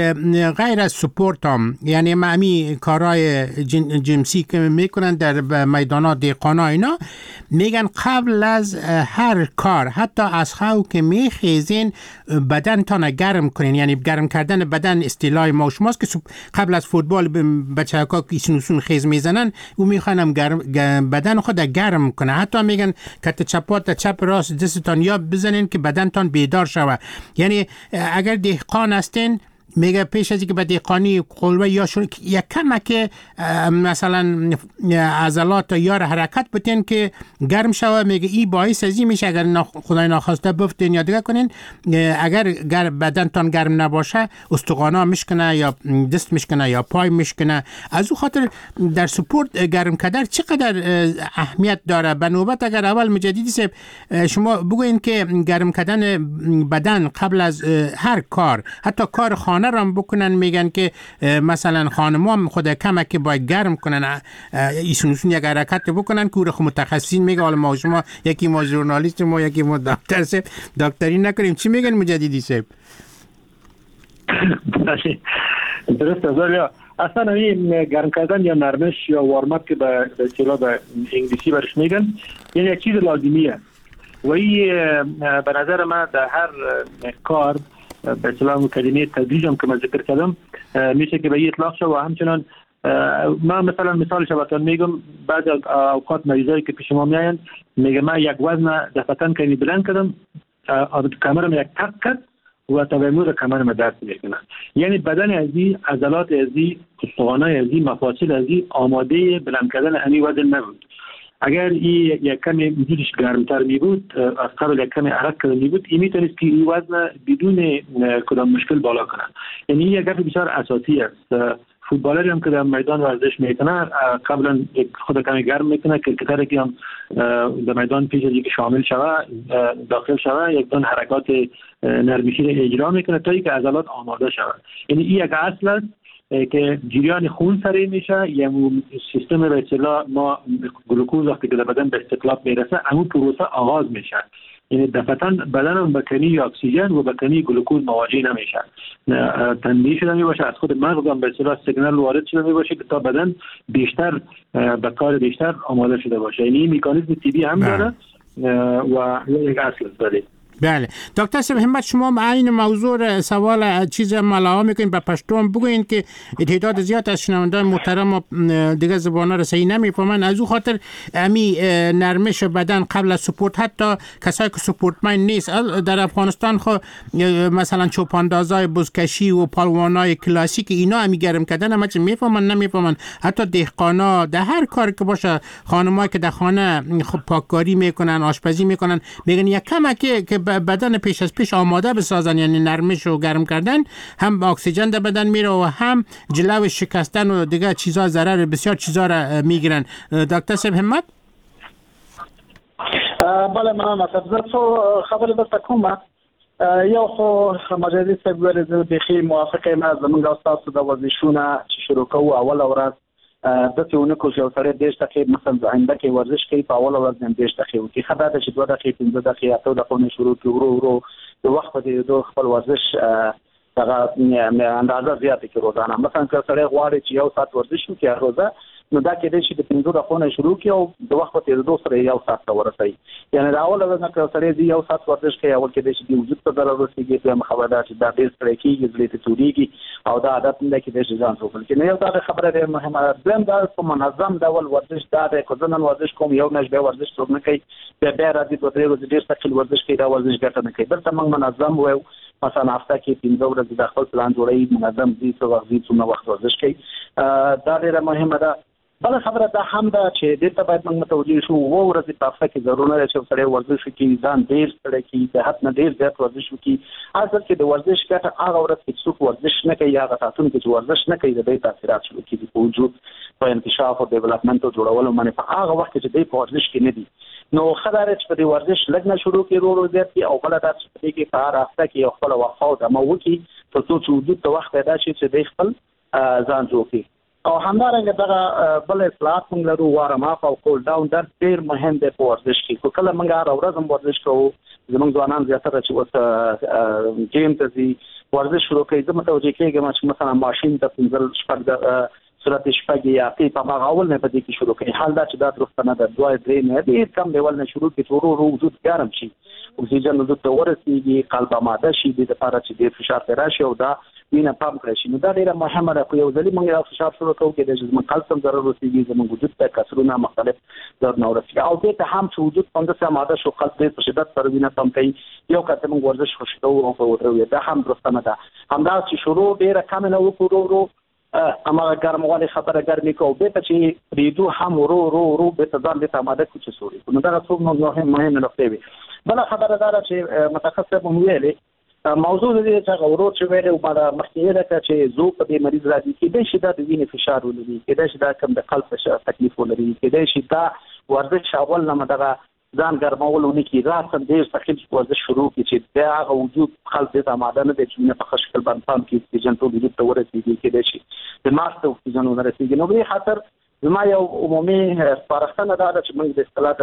غیر از سپورت هم، یعنی امی کارهای جنسی که میکنن در میدانات دهقانا اینا، میگن قبل از هر کار حتی از خواب که میخیزین بدن تان گرم کنین. یعنی گرم کردن بدن اصطلاح ما شماست که قبل از فوتبال بچه ها که سنوسون خیز میزنن و میخوانم بدن خود گرم کنه. حتی میگن کت چپات چپ راست دستتان یا بزنین که بدن تان بیدار شوه. یعنی اگر دهقان هستین میگه پیش از اینکه به دهقانی قلوه یا یک کمک مثلا عضلات یا حرکت بتین که گرم شوه، میگه این باعث ازی میشه اگر خدای ناخواسته بفتین یا دیگه کنین، اگر بدن تان گرم نباشه استخوانا میشکنه یا دست میشکنه یا پای میشکنه. از او خاطر در سپورت گرم کردن چقدر اهمیت داره؟ به نوبت اگر اول مجددی شما بگوین که گرم کردن بدن قبل از هر کار، حتی کار خانه هم بکنن، میگن که مثلا خانم‌ها خود کمک باید گرم کنن، ایشونشون یک حرکت بکنن که خود متخصصین میگه حالا ما شما یکی ما ژورنالیست ما یکی ما دکتر سیب دکتری نکنیم. چی میگن مجددی سیب؟ درست است. اصلا این گرم کردن یا نرمش یا وارماپ که به اصطلاح به انگلیسی برش میگن، یعنی یک چیز لازمیه و این به نظر من در هر کار به اصطلاح کلمه تدریج هم که من ذکر کردم میشه که به این اطلاق شد. و همچنان من مثلا مثالش براتون میگم، بعد اوقات مریضایی که پیش ما میاین میگه من یک وزن دفعتاً که بلند کردم کمرم یک تق کرد و تبعیمود کمرم درد میکنه. یعنی بدن ازی، عضلات ازی، استخوانای ازی، مفاصل ازی آماده بلند کردن همین وزن نبود. اگر این یک کمی وجودش گرمتر می بود، از قبل یک کمی عرق کرده می بود، این میتونست که این وزن بدون کدام مشکل بالا کنه. یعنی این یک گفت بسیار اساسی است. فوتبالری هم که در میدان ورزش میکنه قبلا خود کمی گرم میکنه که کتره که هم در میدان پیش از اینکه شامل شوه داخل شوه یک دون حرکات نرمشی را اجرا میکنه تا اینکه عضلات آماده شوه. یعنی این یک اصل است که جریان خون سریع میشه، یعنی سیستم به اصطلاح ما گلوکوز وقتی که در بدن به استقلاب میرسه همون پروسه آغاز میشه. یعنی دفعتاً بدن به کمی اکسیژن و به کمی گلوکوز مواجه نمیشه، تنبیه شده میباشه، از خود مغز هم به اصطلاح سیگنال وارد شده میباشه که تا بدن بیشتر به کار بیشتر آماده شده باشه. یعنی این مکانیزم طبیعی هم داره و یک اصل داره. بله دکتر صاحب همت شما عین موضوع سوال چیز ملاحظه میکنین به پشتون بگوین که تعداد زیاد از شنوندگان محترم دیگه زبانا رو صحیح نمیفهمن. از او خاطر امی نرمش بدن قبل از سپورت، حتی کسایی که سپورتمن نیست در افغانستان خو مثلا چوپاندازای بزکشی و پالوانای کلاسیک اینا امی گرم کردن هم چه میفهمن نمیفهمن. حتی دهقانا در هر کار که باشه، خانمایی که در خانه پاککاری میکنن، آشپزی میکنن، میگن یک کمک که بدن پیش از پیش آماده بسازن، یعنی نرمش و گرم کردن، هم اکسیژن در بدن میره و هم جلو شکستن و دیگه چیزا ضرر بسیار چیزا را میگیرن. دکتر صاحب همت؟ بله من خبر بس کومه یا خو مجلس سګور بخي موافقه ما زمونږ استاد د ورزشونه چې شروع کوو اول ورځ د څونه کو یو سره د دقیقې مثلا آینده کې ورزش کوي په اول ورځ د دقیقې او کې خبره ده چې 2 دقیقې 15 دقیقې ته د قونه شروع کړو د وخت په دې دوه خپل ورزش دغه اندازه زیاته کې روزانه. مثلا که سړی غواړي چې 1 ساعت ورزش وکړي هر ورځ، نو دا کې د شي د 15 دقیقو شروع کی او د وخت په تیریدو سره 1 ساعت ته ورسي. یعنی دا اول ورځ که سړی 1 ساعت ورزش کوي اول کې د شي د وجود ته ضرر رسیږي، په مخابره چې دا ډیر ستړي کیږي، زړه ته چوريږي او دا عادت نه کې د شي ځان سوبل کې. نه یو دا خبره ډیره مهمه ده. دیم دا په منظم ډول ورزش دا د کوزنن ورزش کوم یو نش به ورزش څوک نه کوي، بیا راځي په 3 ورځې ډیر ثقل ورزش کوي، دا ورزش ګټه نه کوي. بلته موږ منظم وو، مثلا هفته کې 15 ورځې د خپل پلان جوړوي، منظم دي څو وخت ورزش کوي. دا ډیره مهمه ده. بل خبره دا هم ده چې د ته باید موږ متوجه شو و ورځې په هفته کې ضروري نه چې سړی ورزش وکړي، ځان ډیر ستړی کړي، د حد نه ډیر زیات ورزش وکړي. اصل کې د ورزش ګټه هغه ورځ کې څوک ورزش نه کوي، هغه ساعتونه کې چې ورزش نه کوي د دې تاثیرات شروع کیږي په وجود، په انکشاف او ډیولپمنت او جوړولو باندې. په هغه وخت کې چې د ورزش کې نه دي، نو خبره چې په دې ورزش لږ نه شروع کړي ورو زیات کی، او بل دا چې کې په هر هفته کې یو خپل وقفه او دمو وکړي تر څو چې وجود ته وخت پیدا شي چې د خپل ځان جوړ کړي. او همدارنګه دا بل اصلاحات موږ لرو، وارم اپ او کول ډاون دا ډیر مهم دی په ورزش کې. کله موږ هر ورځ هم ورزش کوو، زموږ ځوانان زیاتره چې اوس جیم ته ځي ورزش شروع کوي، زه متوجه کېږم چې مثلا ماشین ته 15 شپږ صورت شپږ یا په هغه اول نه پدې کې شروع کوي. حال دا چې دا درسته نه ده، 2 نه دي، کم لیول نه شروع کړي، ورو وجود ګرم شي، اکسیجن وجود ته ورسیږي، قلب آماده شي د لپاره چې د فشار پر راشي او دا وینه پمپ کړي شي. نو دا ډیره مهمه ده. خو یو ځلې موږ یو فشار شروع کوو کې د جسم کلسیم ضرر رسیږي، زموږ وجود ته کسرونه مختلف ضرر نه ورسیږي، او دې ته هم چې وجود څنګه سم آماده شو قلب په شدت سره وینه پمپ کوي. یو کته موږ ورزش خوشو او په ودرو دا هم درسته نه ده. همدا چې شروع ډیره کم نه وکړو، اما ګرمواله خبره ګرمي کو به ته چې ریدو هم ورو به ته ځان دې آماده کو چې سوري. نو دا څومره مهم نقطه وي. بل خبره دا چې متخصص په ویلې موضوع دې چې غوړو چې ویل او بعد مخکې دا چې زو په دې مریض راځي کې د شي د وینې فشار ولري، کې د شي دا کم د قلب فشار تکلیف ولري، کې د شي دا ورزش اول نه مدغه ځان ګرمولونه کې راځم دې ثقل ورزش شروع کې چې دا هغه وجود خلک دې آماده نه دي چې په خشکل باندې پام کې اکسیجن ټول وجود ته ورسیږي، کې د شي د ماسته اکسیجن ورسیږي. نو به خاطر زما یو عمومي سپارښتنه ده چې موږ د اصطلاح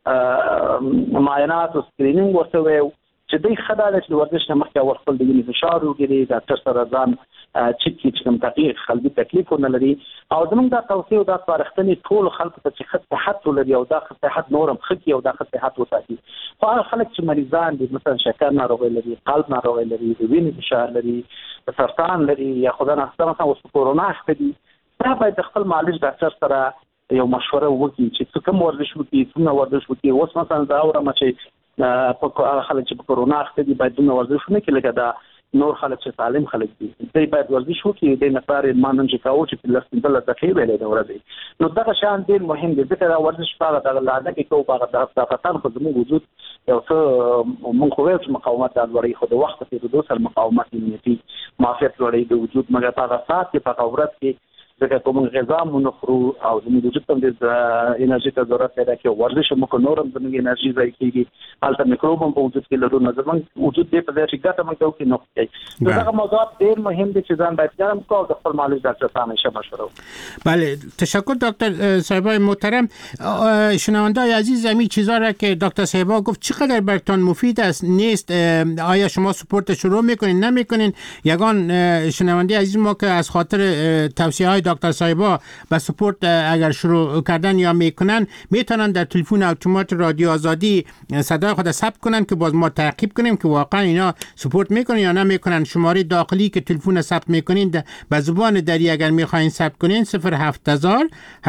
د معاینات او سکرینینګ ورته وایو چې دوی خدای چې ورزش نه مخکې ورخل د وینې فشار وګړي ډاکټر سره ځان چې کوم تحقیق خلبي تکلیف نه لري. او زموږ د توصیه او د سپارښتنې ټول خلکو ته چې خط صحت ولري او د خط صحت نورم خکې او د خط صحت وساتي. خو خلک چې مریضان دي، مثلا شکر ناروغي لري، قلب ناروغي لري، د وینې فشار لري، سرطان لري، یا خدای ناخسته مثلا اوس کورونا اخته دي، دا باید خپل معالج ډاکټر سره یو مشوره وکړي چې کوم ورزش وکړي، څنګه ورزش وکړي. اوس مثلا دا اورم چې په خلک چې په کورونا اخته دي باید دوه ورزش نه کوي، لکه دا نور خلک چې سالم خلک دي دوی باید ورزش وکړي. د نفر مانن چې کاوه چې لسته بل دقیقې ویلې دا ورځي. نو دا شان ډیر مهم دي ځکه دا ورزش په د لاده کې کوو په د طاقتان په زموږ وجود یو څه مونږ خو وایو چې مقاومت د لوړې خو د وخت په دوه سره مقاومت نیتی معافیت لوړې د وجود مګر په سات کې په اورت کې ځکه کوم غذا مونږ خورو او زموږ وجود ته د انرژي ته ضرورت پیدا کوي. ورزش موږ نورم زموږ انرژي ځای کیږي، البته میکروب هم په وجود کې لرو، نه زموږ وجود دې په دې چې ګټه موږ کوي نو کوي. دا موضوعات ډېر مهم دي چې ځان باید ګرم کو د خپل معالج ډاکټر ته همیشه مشوره. بله تشکر دکتر صاحب محترم. شنونده‌های عزیز همین چیزا را که دکتر صاحب گفت چقدر براتون مفید است نیست، آیا شما سپورت شروع میکنین نمیکنین؟ یگان شنونده عزیز ما که از خاطر توصیه‌های دکتر صاحبا به سپورت اگر شروع کردن یا میکنن میتونن در تلفن اتومات رادیو آزادی صدای خود ثبت کنن که باز ما تعقیب کنیم که واقعا اینا سپورت میکنن یا نمیکنن. شماره داخلی که تلفن ثبت میکنین به زبان دری اگر میخواین ثبت کنین 07000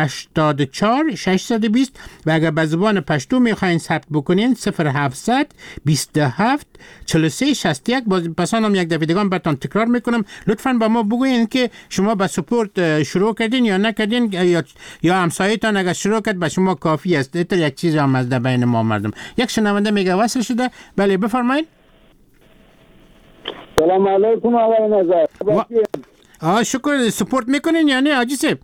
84 620 و اگر به زبان پشتو میخواین ثبت بکنین 0700 27 43 61. باز پسانم یک دفعه دیگه براتون تکرار میکنم، لطفاً با ما بگوین که شما به سپورت شروع کردین یا نکردین یا همسایه‌تان اگر شروع کرد به شما کافی است. دیگر یک چیز هم از بین ما مردم. یک شنونده میگه وصل شده. بله بفرمایید. سلام علیکم آقای نظر. شکر. سپورت میکنین یا نه حاجی صاحب؟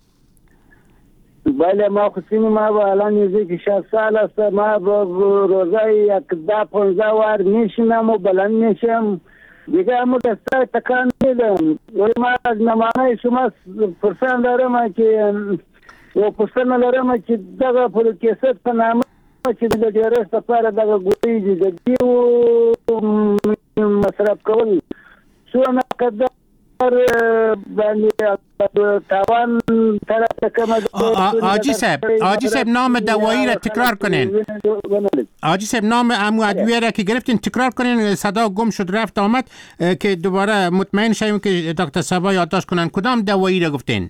بله ما خصوصی ما با الان نزدیک 60 سال است. ما با روزه یک 10-15 وار میشینم و بلند میشم دیگه همون دسته تکان میدم. ولی ما از نمانه شما پرسان دارم که و پرسان دارم که دقا پر کیست په نامه چې د دیارست لپاره دغه ګوړې دي د دیو مصرف کول چون قدر بنی توان طرف کم آجی صاحب نام دوایی را تکرار کنین. آجی صاحب نام امو ادویه را که گرفتین تکرار کنین، صدا گم شد رفت آمد که دوباره مطمئن شویم که دکتر صبا یادداشت کنن. کدام دوایی را گفتین؟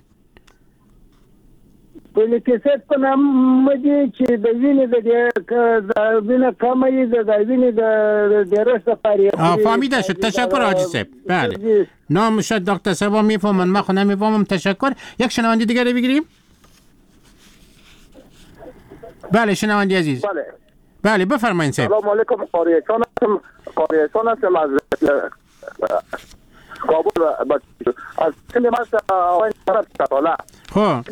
بله کسب کنم مجی چې د وینې د وینې کمی د وینې د رشد پاری. فهمیده شد. تشکر حاجی صاحب. بله نام شد دکتر صبا میفهمن، ما خود نمیفهمم. تشکر. یک شنونده دیگر رو بگیریم. بله شنونده عزیز. بله بفرمایید صاحب. سلام علیکم. قاریسان هستم از کابل. از سن ماست آقای طلا. خب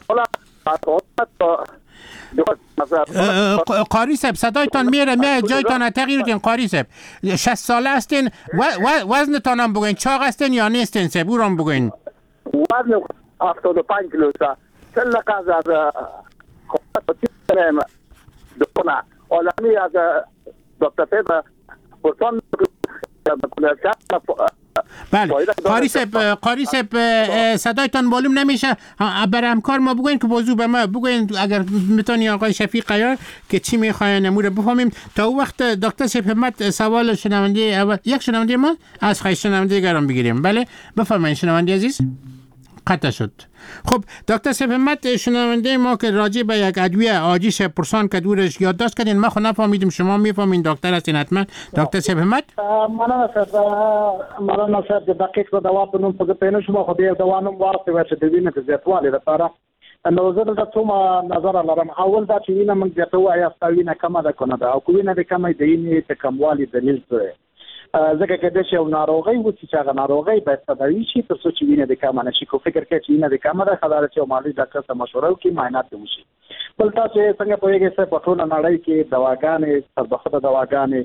قاری صاحب صدایتان میره جایتان تغییر دین. قاری صاحب 60 ساله هستین، وزنتان هم بگوین، چاق هستین یا نیستین صاحب؟ او را هم بگوین. وزن 75 کیلو است. سلق از دکتر عالمی از دکتر صاحب پرسان. بله قاری صاحب صدایتان معلوم نمیشه. برای همکار ما بگوین که موضوع به ما بگوین، اگر میتونی آقای شفیق عیار که چی میخواین امور بفهمیم. تا او وقت دکتر صاحب همت سوال شنونده اول یک شنونده ما از خواهش شنونده دیگران بگیریم. بله بفرمایید شنونده عزیز. قطع شد. خب دکتر صاحب همت شنونده ما که راجع به یک ادویه آجیش پرسان که دورش یادداشت کردین، ما خود نفهمیدیم، شما میفهمین، دکتر هستین حتما. دکتر صاحب همت مننه صاحب د دقیق د دوا په نوم په پینو شما خو د دوا نوم ورته ورته د وینې د زیاتوالي لپاره نو زه د څوم نظر لرم. اول دا چې وینه موږ زیاتو آیا ستوینه کمه ده کنه ده او کوینه د کمه د وینې د کموالي دلیل څه ځکه کې د شی او ناروغي و چې هغه ناروغي باید تداوی شي تر څو چې وینه د کمه نشي. کو فکر کوي چې وینه د کمه ده خبره چې مالي ډاکټر سره مشوره وکړي، معاینات وشي. بل تاسو څنګه پوهیږئ چې په ټول نړۍ کې دواګانې تربخته دواګانې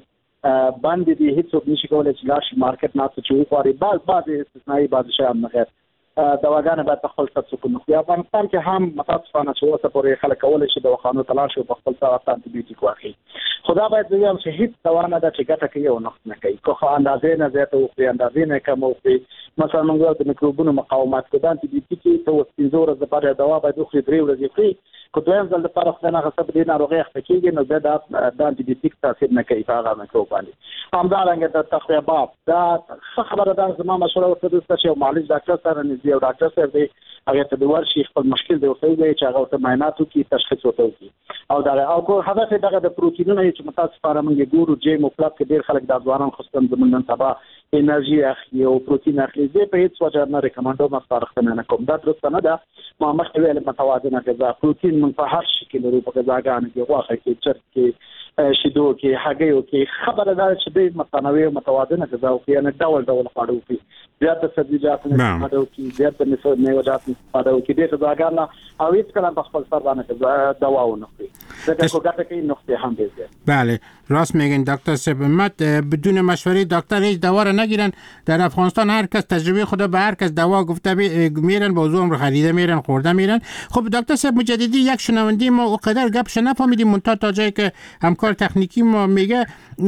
باندې دي، هیڅ نشي کولای چې لاش مارکیټ نه څه چوي خوري. بعض استثنایی بعض شیان نه دواګانې باید خپل تاسو نو یا افغانستان کې هم متاسفانه چې اوسه پورې خلک کولای شي دواخانو تلاش او خپل سره انټي بیوټیک واخلي. خدا باید ویل چې هیڅ دوا نه ده چې ګټه کوي او نه کوي. خو اندازې نه زیاته او اندازې نه کم او مثلا موږ د میکروبونو مقاومت کوي انټي بیوټیک ته اوس 15 ورځې لپاره دوا باید خو 3 ورځې کوي. کو دویم ځل لپاره خدای نه غصب دي ناروغي اخته نو دا د انټي بیوټیک تاثیر نه کوي په هغه میکروب باندې. همدارنګه د تخریبات دا خبره ده زما مشوره ورته چې معالج ډاکټر سره نږدې او ډاکټر سره دی هغه ته د ورشي خپل مشکل دی او چې هغه ته معاینات وکړي، تشخیص وکړي او دا او کو هدف دغه د پروتینونو چې متاسفانه موږ ګورو جیم او کلاب کې ډیر خلک د ځوانان خصوصا زمونږ سبا انرژي اخلي او پروتین اخلي. زه په هیڅ وجه نه ریکمنډوم سپارښتنه نه کوم. دا درست نه ده. ما مخکې ویل متوازنه غذا پروتین من په هر شي کې لري، په غذاګانو کې غوښه کې چرګ کې شیدو کې هګیو کې خبره ده چې د متنوع او متوازنه غذا او یعنی ډول خواړه وکړي. زیات سبزیجات نه استفاده وکړي، زیات میوه‌جات استفاده وکړي، د غذاګانو او هیڅ کله په خپل سر باندې دوا ونه خوري. ځکه کوګه کې نقطه هم دی. بله راست میگن دکتر صاحب. بدون مشوره دکتر هیچ دوا رو نگیرن. در افغانستان هر کس تجربه خود به هر کس دوا گفته میرن، موضوع رو خریده میرن، خورده میرن. خب دکتر صاحب مجددی یک شنونده ما اونقدر گپش نفهمیدیم منتها تا جایی که همکار تکنیکی ما میگه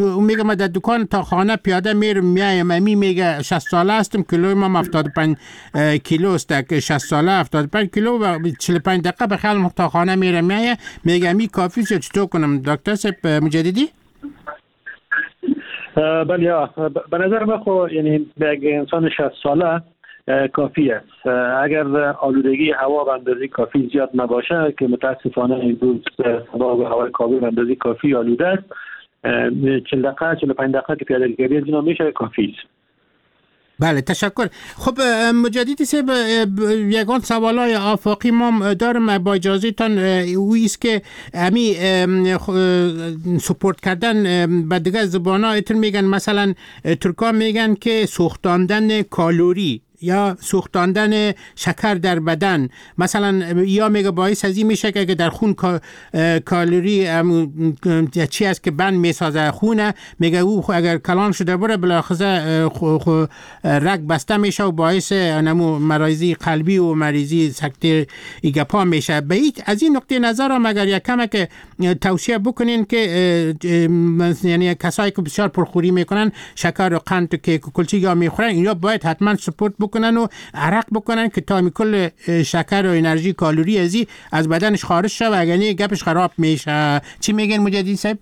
ما در دکان تا خانه پیاده میایم میگه 60 ساله هستم، کیلوی ما 75 کیلو است که 60 ساله 75 کیلو و 45 دقیقه به خیال تا خانه میره میگه می کافی است چطور کنم دکتر صاحب مجددی؟ بله به نظر من خو یعنی به انسان 60 ساله کافی است اگر آلودگی هوا به اندازه کافی زیاد نباشه که متاسفانه امروز هوای کابل به اندازه کافی آلوده است. 40 دقیقه 45 دقیقه که پیاده‌روی از اینا میشه کافی است. بله تشکر. خب مجددی صاحب یگان سوالای آفاقی ما دارم با اجازه تان اویست که امی سپورت کردن به دیگه زبان ها اتر میگن مثلا ترکا میگن که سوختاندن کالوری یا سوختاندن شکر در بدن، مثلا یا میگه باعث از این میشه که در خون کالری چی است که بند میسازه خونه، میگه او اگر کلان شده بره بلاخره رگ بسته میشه و باعث نمو مریضی قلبی و مریضی سکته ایگپا میشه. به از این نقطه نظر هم اگر یک کمک توصیه بکنین که یعنی کسایی که بسیار پرخوری میکنن، شکر و قند که کلچی یا میخورن، اینا باید حتما سپورت بکنن و عرق بکنن که تا کل شکر و انرژی کالری از بدنش خارج شه و اگر نه گپش خراب میشه. چی میگن مجددی صاحب؟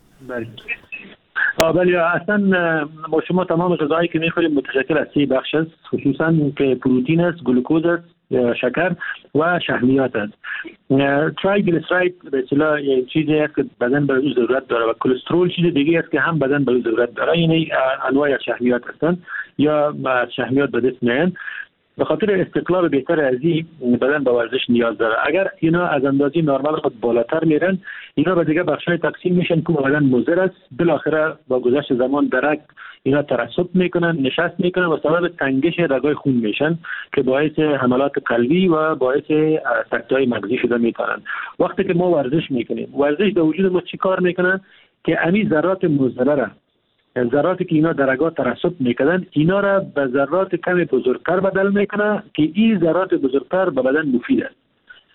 بله اصلا ما شما تمام غذایی که میخوریم متشکل از 3 بخش است، خصوصا که پروتئین است، گلوکوز است، شکر و شحمیات است. ترایگلیسراید به اصطلاح یک چیزی است که بدن به او ضرورت داره و کلسترول چیز دیگه است که هم بدن به او ضرورت داره. یعنی انواع از شحمیات هستند یا شحمیات به دست میان. به خاطر استقلال بهتر از این بدن به ورزش نیاز داره. اگر اینا از اندازه نرمال خود بالاتر میرن، اینا به دیگه بخشای تقسیم میشن که بدن مضر است. بالاخره با گذشت زمان درک اینا ترسب میکنن، نشست میکنن و سبب تنگش رگای خون میشن که باعث حملات قلبی و باعث سکته‌های مغزی شده میتونن. وقتی که ما ورزش میکنیم، ورزش به وجود ما چی کار میکنن که امی ذرات مضر را، ذراتی که اینا در رگا ترسب میکنن، اینا را به ذرات کمی بزرگتر بدل میکنه که این ذرات بزرگتر به بدن مفید است.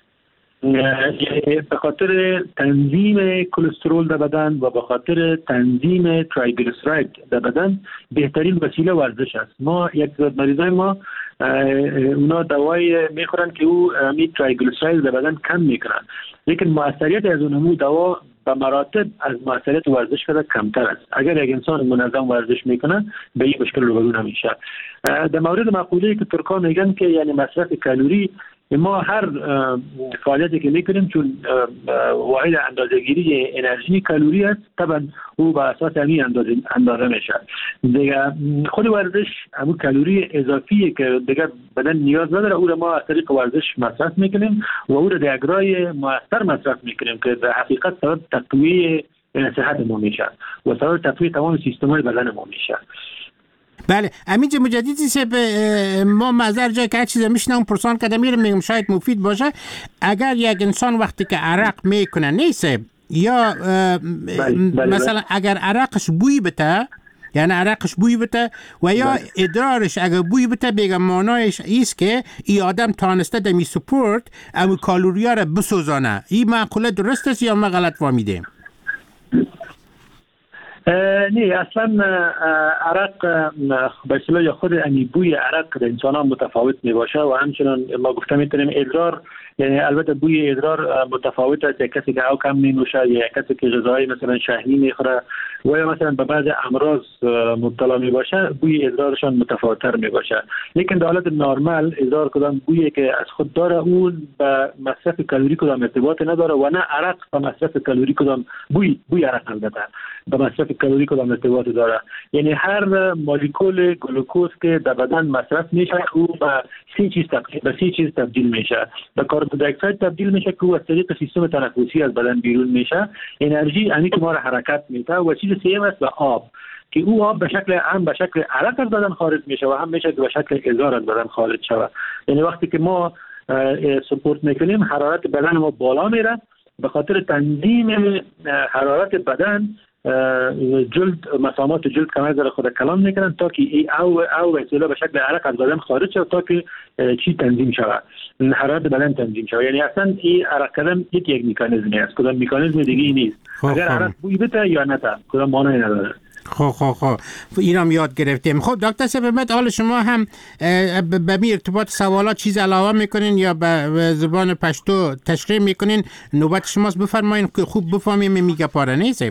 به خاطر تنظیم کلسترول در بدن و به خاطر تنظیم ترایگلیسراید در بدن بهترین وسیله ورزش است. ما یک مریضای ما اونا دوای میخورن که او می ترایگلیسراید در بدن کم میکنن، لیکن موثریت از اون دوا به مراتب از موثریت ورزش کرده کمتر است. اگر یک انسان منظم ورزش میکنه به این مشکل روبرو نمیشه. در مورد مقوله‌ای که ترکان میگن که یعنی مصرف کالری، ما هر فعالیتی که میکنیم چون واحد اندازه‌گیری انرژی کالری است، طبعا او به اساس همین اندازه میشه. دیگه خود ورزش همون کالری اضافی که دیگه بدن نیاز نداره، او را ما از طریق ورزش مصرف میکنیم و او را در یک راه مؤثر مصرف میکنیم که در حقیقت سبب تقویت صحت ما میشه و سبب تقویت تمام سیستم‌های بدن ما میشه. بله امین مجددی سب ما مزار جای که هر چیز میشنم پرسان کده میگم شاید مفید باشه. اگر یک انسان وقتی که عرق میکنه نیست یا مثلا اگر عرقش بوی بته، یعنی عرقش بوی بته و یا ادرارش اگر بوی بته، بگم معنایش ایست که این آدم تانسته دمی سپورت اما کالوریا را بسوزانه. این معقوله درست است یا ما غلط فهمیدیم؟ نه اصلا عرق به اصطلاح خود بوی عرق در انسان ها متفاوت می باشه و همچنان ما گفته میتونیم ادرار، یعنی البته بوی ادرار متفاوت است. یک کسی که او کم می نوشه یا یک کسی که غذاهای مثلا شحمی میخوره و یا مثلا به بعض امراض مبتلا می باشه، بوی ادرارشان متفاوت‌تر می باشه. لیکن در حالت نرمال ادرار کدام بویی که از خود داره اون به مصرف کالری کدام ارتباط نداره و نه عرق به مصرف کالری کدام بوی عرق البته به مصرف کالری کدام ارتباط داره. یعنی هر مولکول گلوکوز که در بدن مصرف میشه او به 3 چیز تبدیل میشه. به کاربن دی اکساید تبدیل میشه که از طریق سیستم تنفسی از بدن بیرون میشه. انرژی یعنی که ما را حرکت میده و چیز سوم است به آب که او آب به شکل عرق از بدن خارج میشه و هم میشه که به شکل ادرار از بدن خارج شود. یعنی وقتی که ما سپورت میکنیم حرارت بدن ما بالا میره، به خاطر تنظیم حرارت بدن جلد مسامات جلد کمر در خود کلان میکنن تا که او وسیله به شکل عرق از بدن خارج شود تا که چی تنظیم شود، حرارت بدن تنظیم شود. یعنی اصلا این عرق کردن یک مکانیزمی است، کدام مکانیزم دیگه نیست. اگر عرق بوی بده یا نده کدام معنی نداره. خب اینم یاد گرفتیم. خب دکتر سپمت، حال شما هم به می ارتباط سوالات چیز علاوه میکنین یا به زبان پشتو تشریح میکنین؟ نوبت شماست، بفرمایین که خوب بفهمیم میگه پاره نیست.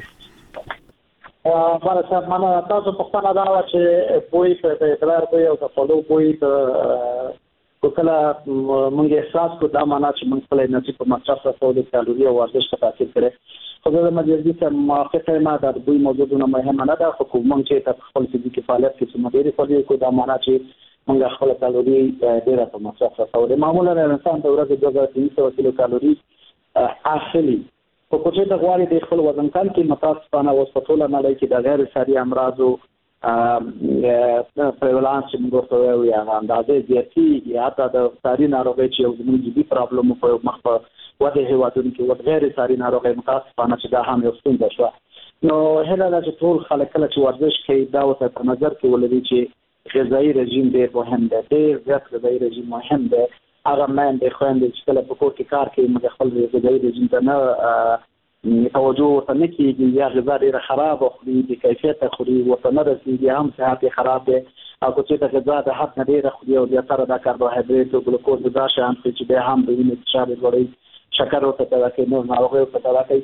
بله صاحب، من تاسو پوښتنه دا وه چې بوی په ادرار بوی او د خوړو بوی که کله موږ احساس کړو دا معنا چې موږ خپله انرژي په مصرف رسولو کالوري او ورزش په تاثیر کړی. خو زه د مجلدي صاحب موافقه یم دا د بوی موضوع دونه مهمه نه ده، خو موږ چې په خپل فزیکي فعالیت کې څومره ډېرې خوړې کړو دا معنا چې موږ خپله کالوري ډېره په مصرف رسولې. معمولا انسان د ورځې 2300 کیلو کالوري اخلي. په کوټه د غواړي د خپل وزن کم کې متاسفانه اوس په ټوله نړۍ کې د غیر ساري امراضو پریولانس موږ ته وایي هغه اندازې زیاتېږي، حتی د ساري ناروغۍ چې یو زموږ جدي پرابلم په مخ په وده هېوادونو کې وه غیر ساري ناروغۍ متاسفانه چې دا هم یو ستونزه شوه. نو هیله ده چې ټول خلک کله چې ورزش کوي دا ورته په نظر کې ولري چې غذایي رژیم ډېر مهم دی، ډېر زیات غذایي رژیم مهم دی. هغه میندې خویندې چې کله په کور کې کار کوي موږ خپل غذایي رژیم ته نه توجه ورته نه کېږي، یا غذا ډېره خرابه خوري، بې کیفیته خوري، ورته نه رسېږي، هم صحت یې خراب دی. او که چېرته غذا د حد نه ډېره خوري او زیاتره دا کاربوهایډریټ او ګلوکوز دا شیان خوري چې بیا هم د وینې فشار یې لوړوي، شکر ورته پیدا کوي، نور ناروغۍ ورته پیدا کوي.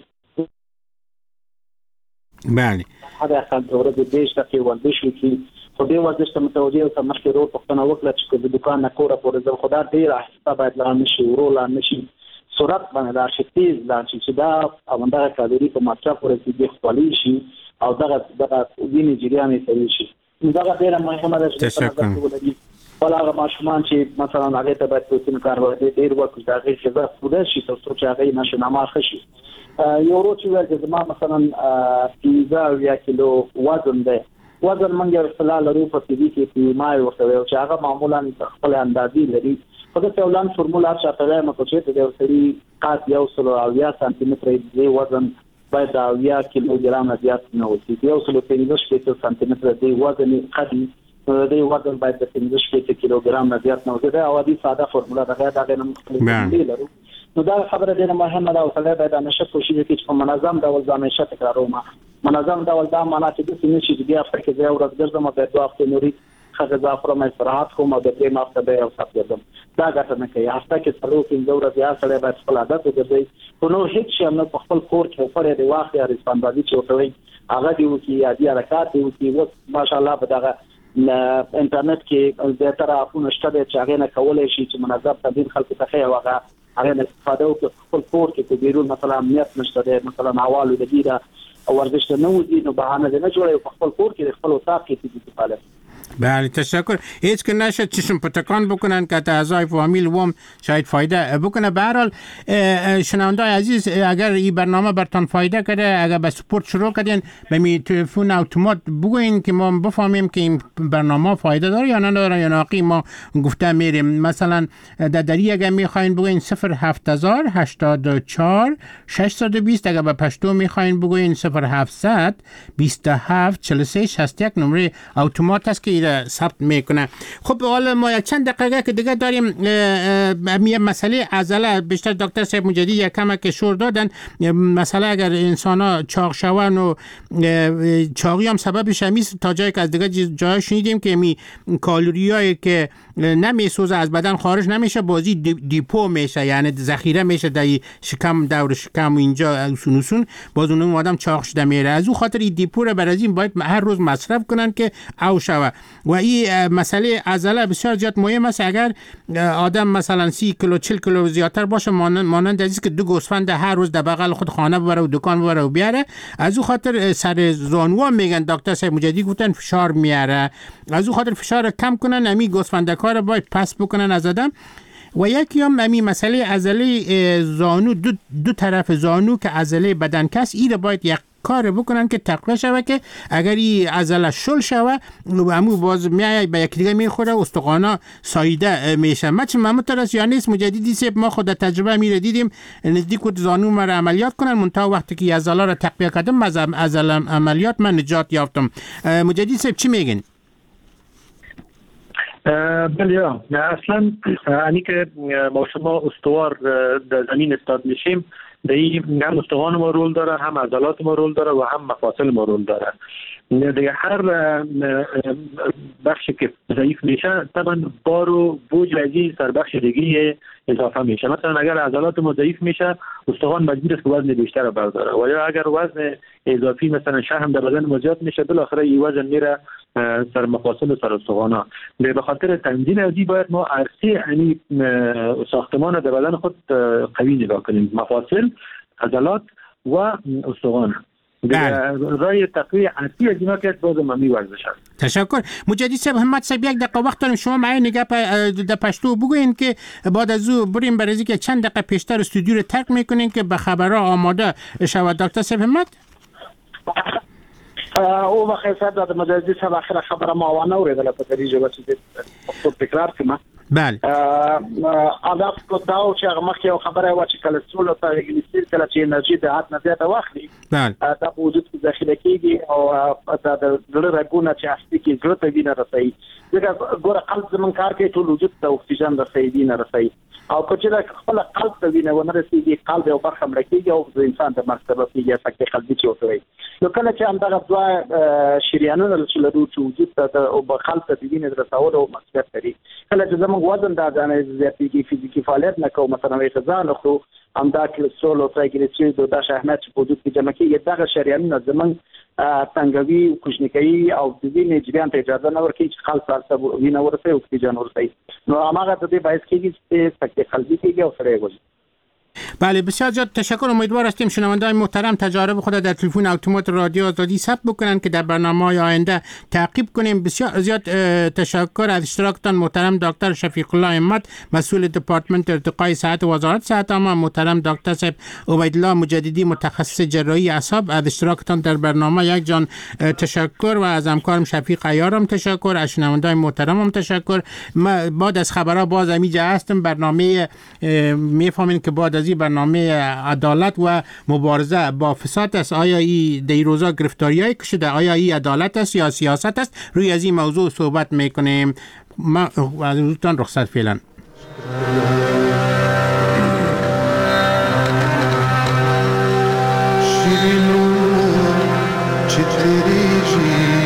بله هغه خلک د ورځې 10 دقیقې ورزش وکړي، خو دې ورزش ته متوجه اوسه. مخکې ورو پوښتنه وکړه چې د دوکان نه کوره پورې ځم، خو دا ډېر آهسته باید لاړ نه شي، ورو لاړ نه شي، سرعت باندې لاړ شي، تېز لاړ شي چې دا همدغه کالوري په مصرف ورسېږي، خولې شي او دغه وینې جریان یې سریع شي. دغه ډېره مهمه ده چې په نظر کې ولري. بل هغه ماشومان چې مثلا هغې ته باید پروتین کاربوهایډریټ ډېر ورکړو، د هغې غذا پوره شي تر څو چې هغې نشونما ښه شي. یو ورو چې ویل چې زما مثلا 15 کیلو وزن دی، وزن موږ یو اصطلاح لرو په فزیک کې PMI ورته وایو چې هغه معمولا خپل اندازې لري. خو د یولان فرمولا شاته وایم چې د یو سړي قد 170 سانتي متر دی، وزن باید 10 کیلوګرام نه زیات نه وي. 115 سانتي متر دی وزن قد د وزن باید د 15 کیلوګرام نه زیات نه وي. دا عادي ساده فرمولا ده، دا نه مختلف لرو. نو دا خبره ډېره مهمه ده او سړی باید همیشه کوشش وکړي چې په منظم ډول ځان همیشه تکراروم. منظم ډول دا معنا چې داسې نه شي چې بیا هفته کې زه یو ورځ ګرځم او بیا 2 هفتې نورې ښه غذا خورم، استراحت کوم او د درېیم هفته بیا یو ساعت ګرځم. دا ګټه نه کوي. هفته کې 4-5 ورځې هر سړی باید خپل عادت وګرځوي. خو نور هېڅ شی هم نه، په خپل کور کې وفر یې واخلي، یا رسپانبازي چې ورته وایي هغه دې وکړي، یا دې حرکات دې وکړي. اوس ماشاءالله په دغه انټرنیټ کې زیاتره اپونه شته دی چې هغې نه کولی شي چې منظم تمرین خلکو ته ښیي او هغه هغه نه استفاده وکړي. خپل کور کې په بیرون مثلا امنیت نشته دی، مثلا هوا لودګي ده او ورزش ته نه وځي، نو بهانه دې نه جوړوي، په خپل کور کې خپل اتاق کې فزیکي فعالیت. بله تشکر. هیچ که نشد چشم پتکان بکنن که اعضای فامیل وام شاید فایده بکنه. به هر حال شنوندای عزیز، اگر این برنامه برتان فایده کرده، اگر به سپورت شروع کردین به می تلفن اتومات بگوین که ما بفهمیم که این برنامه فایده داره یا نداره، یا ناقی ما گفته میریم. مثلا دری اگر میخواین بگوین 07000 84 620، اگر به پشتو میخواین بگوین 0700 27 43 61 نمره اتومات است که ثبت میکنه. خب حالا ما یک چند دقیقه که دیگه داریم. مسئله عضله بیشتر دکتر صاحب مجددی یک کم که شور دادن. مسئله اگر انسان ها چاق شون و چاقی هم سببش همیست، تا جایی که از دیگه جای شنیدیم که می کالوری هایی که نمیسوزه از بدن خارج نمیشه، بازی دیپو میشه، یعنی ذخیره میشه در شکم، دور شکم و اینجا سونوسون، باز اون آدم چاق شده میره. از اون خاطر این دیپو رو برای این باید هر روز مصرف کنن که او شوه. و این مسئله عضله بسیار زیاد مهم است. اگر آدم مثلا 30 کیلو 40 کیلو زیادتر باشه، مانند از که 2 گوسفند هر روز در بغل خود خانه ببره و دکان ببره و بیاره، از اون خاطر سر زانو میگن دکتر صاحب مجددی گفتن فشار میاره، از اون خاطر فشار کم کنن، امی گوسفندکا رو باید پس بکنن از آدم. و یکی هم امی مسئله عضله زانو، دو طرف زانو که عضله بدن کس، این رو باید یک کار بکنن که تقویت شوه، که اگر این عضله شل شوه امو باز میای به یک دیگه میخوره، استخوانا ساییده میشه. من مترس یا نیست مجددی سیب، ما خود تجربه میره دیدیم نزدیک بود زانو مرا عملیات کنن، منتها وقتی که عضله را تقویت کردم از عضله عملیات من نجات یافتم. مجددی سیب چی میگن؟ بله، اصلا انی که ما شما استوار در زمین استاد میشیم، هم استخوان ما رول داره، هم عضلات ما رول داره و هم مفاصل ما رول داره. دیگه هر بخشی که ضعیف میشه طبعا بار و بوج ازی سر بخش دیگه اضافه میشه. مثلا اگر عضلات ما ضعیف میشه، استخوان مجبور است که وزن بیشتر برداره، و یا اگر وزن اضافی مثلا شحم در بدن ما زیاد میشه، بالاخره این وزن میره سر مفاصل و سر استخوانا. به خاطر تنظیم ازی باید ما عرصه یعنی ساختمان در بدن خود قوی نگاه کنیم، مفاصل، عضلات و استخوان. رای تقویه عرصی از اینا که باز ممی ورزش است. تشکر. مجددی صاحب همت صاحب یک دقیقه وقت داریم، شما معین نگاه در پشتو بگوین که بعد از او بریم برای که چند دقیقه پیشتر استودیو رو ترک میکنین که به خبرها آماده شود. دکتر صاحب همت. او واخه صاحب د مجازي صاحب اخر خبره ما وانه اوریدله په دریجه وڅ په تکرار کما بله اهداف کو دا او چې هغه مخکې یو خبره و چې کله سولو ته انګلیسي کله چې انرژي د حد نه زیاته واخلي دا په وجود کې داخله کېږي او دا د زړه رګونه چې هستي کې زړه ته وینه رسوي ځکه ګوره قلب زمون کار کوي ټول وجود ته اکسیجن رسوي وینه رسوي او کله خپل قلب ته وینه ونه رسیږي قلب یو برخه مړ کېږي او د انسان د مرګ سبب کېږي سکته قلبي چې وتوي نو کله چې همدغه دوا شریانونه چې لرو چې وجود ته او بخل ته وینه رسول او مسؤلیت لري کله چې زموږ وزن دا ځانې زیاتېږي فزیکي فعالیت نه کوو مثلا غذا نه خورو همدا کلسترول او تریګلیسیرید او د شحنه چې په وجود کې جمع کېږي دغه شریانونه زموږ تنګوي او کوچنیکوي او د وینې جریان ته اجازه نه ورکوي چې خالص تاسو وینه ورسوي او اکسیجن ورسوي نو هغه د دې باعث کېږي چې سکته قلبی کېږي او سره وځي. بله بسیار زیاد تشکر. امیدوار هستیم شنونده‌های محترم تجارب خود در تلفن اتومات رادیو آزادی ثبت بکنن که در برنامه‌های آینده تعقیب کنیم. بسیار زیاد تشکر از اشتراکتان محترم دکتر شفیق الله همت مسئول دپارتمنت ارتقای صحت وزارت صحت عامه، محترم دکتر صاحب عبیدالله مجددی متخصص جراحی اعصاب از اشتراکتان در برنامه یک جان تشکر و از همکارم شفیق عیارم تشکر. از شنونده‌های محترمم تشکر. ما بعد از خبرها باز اینجا هستم. برنامه میفهمین که بعد از برنامه عدالت و مبارزه با فساد است. آیا این در روزا گرفتاریای کشیده، آیا این عدالت است یا سیاست است؟ روی از این موضوع صحبت میکنیم. ما از حضورتان رخصت فعلا. شیرینو چه تیری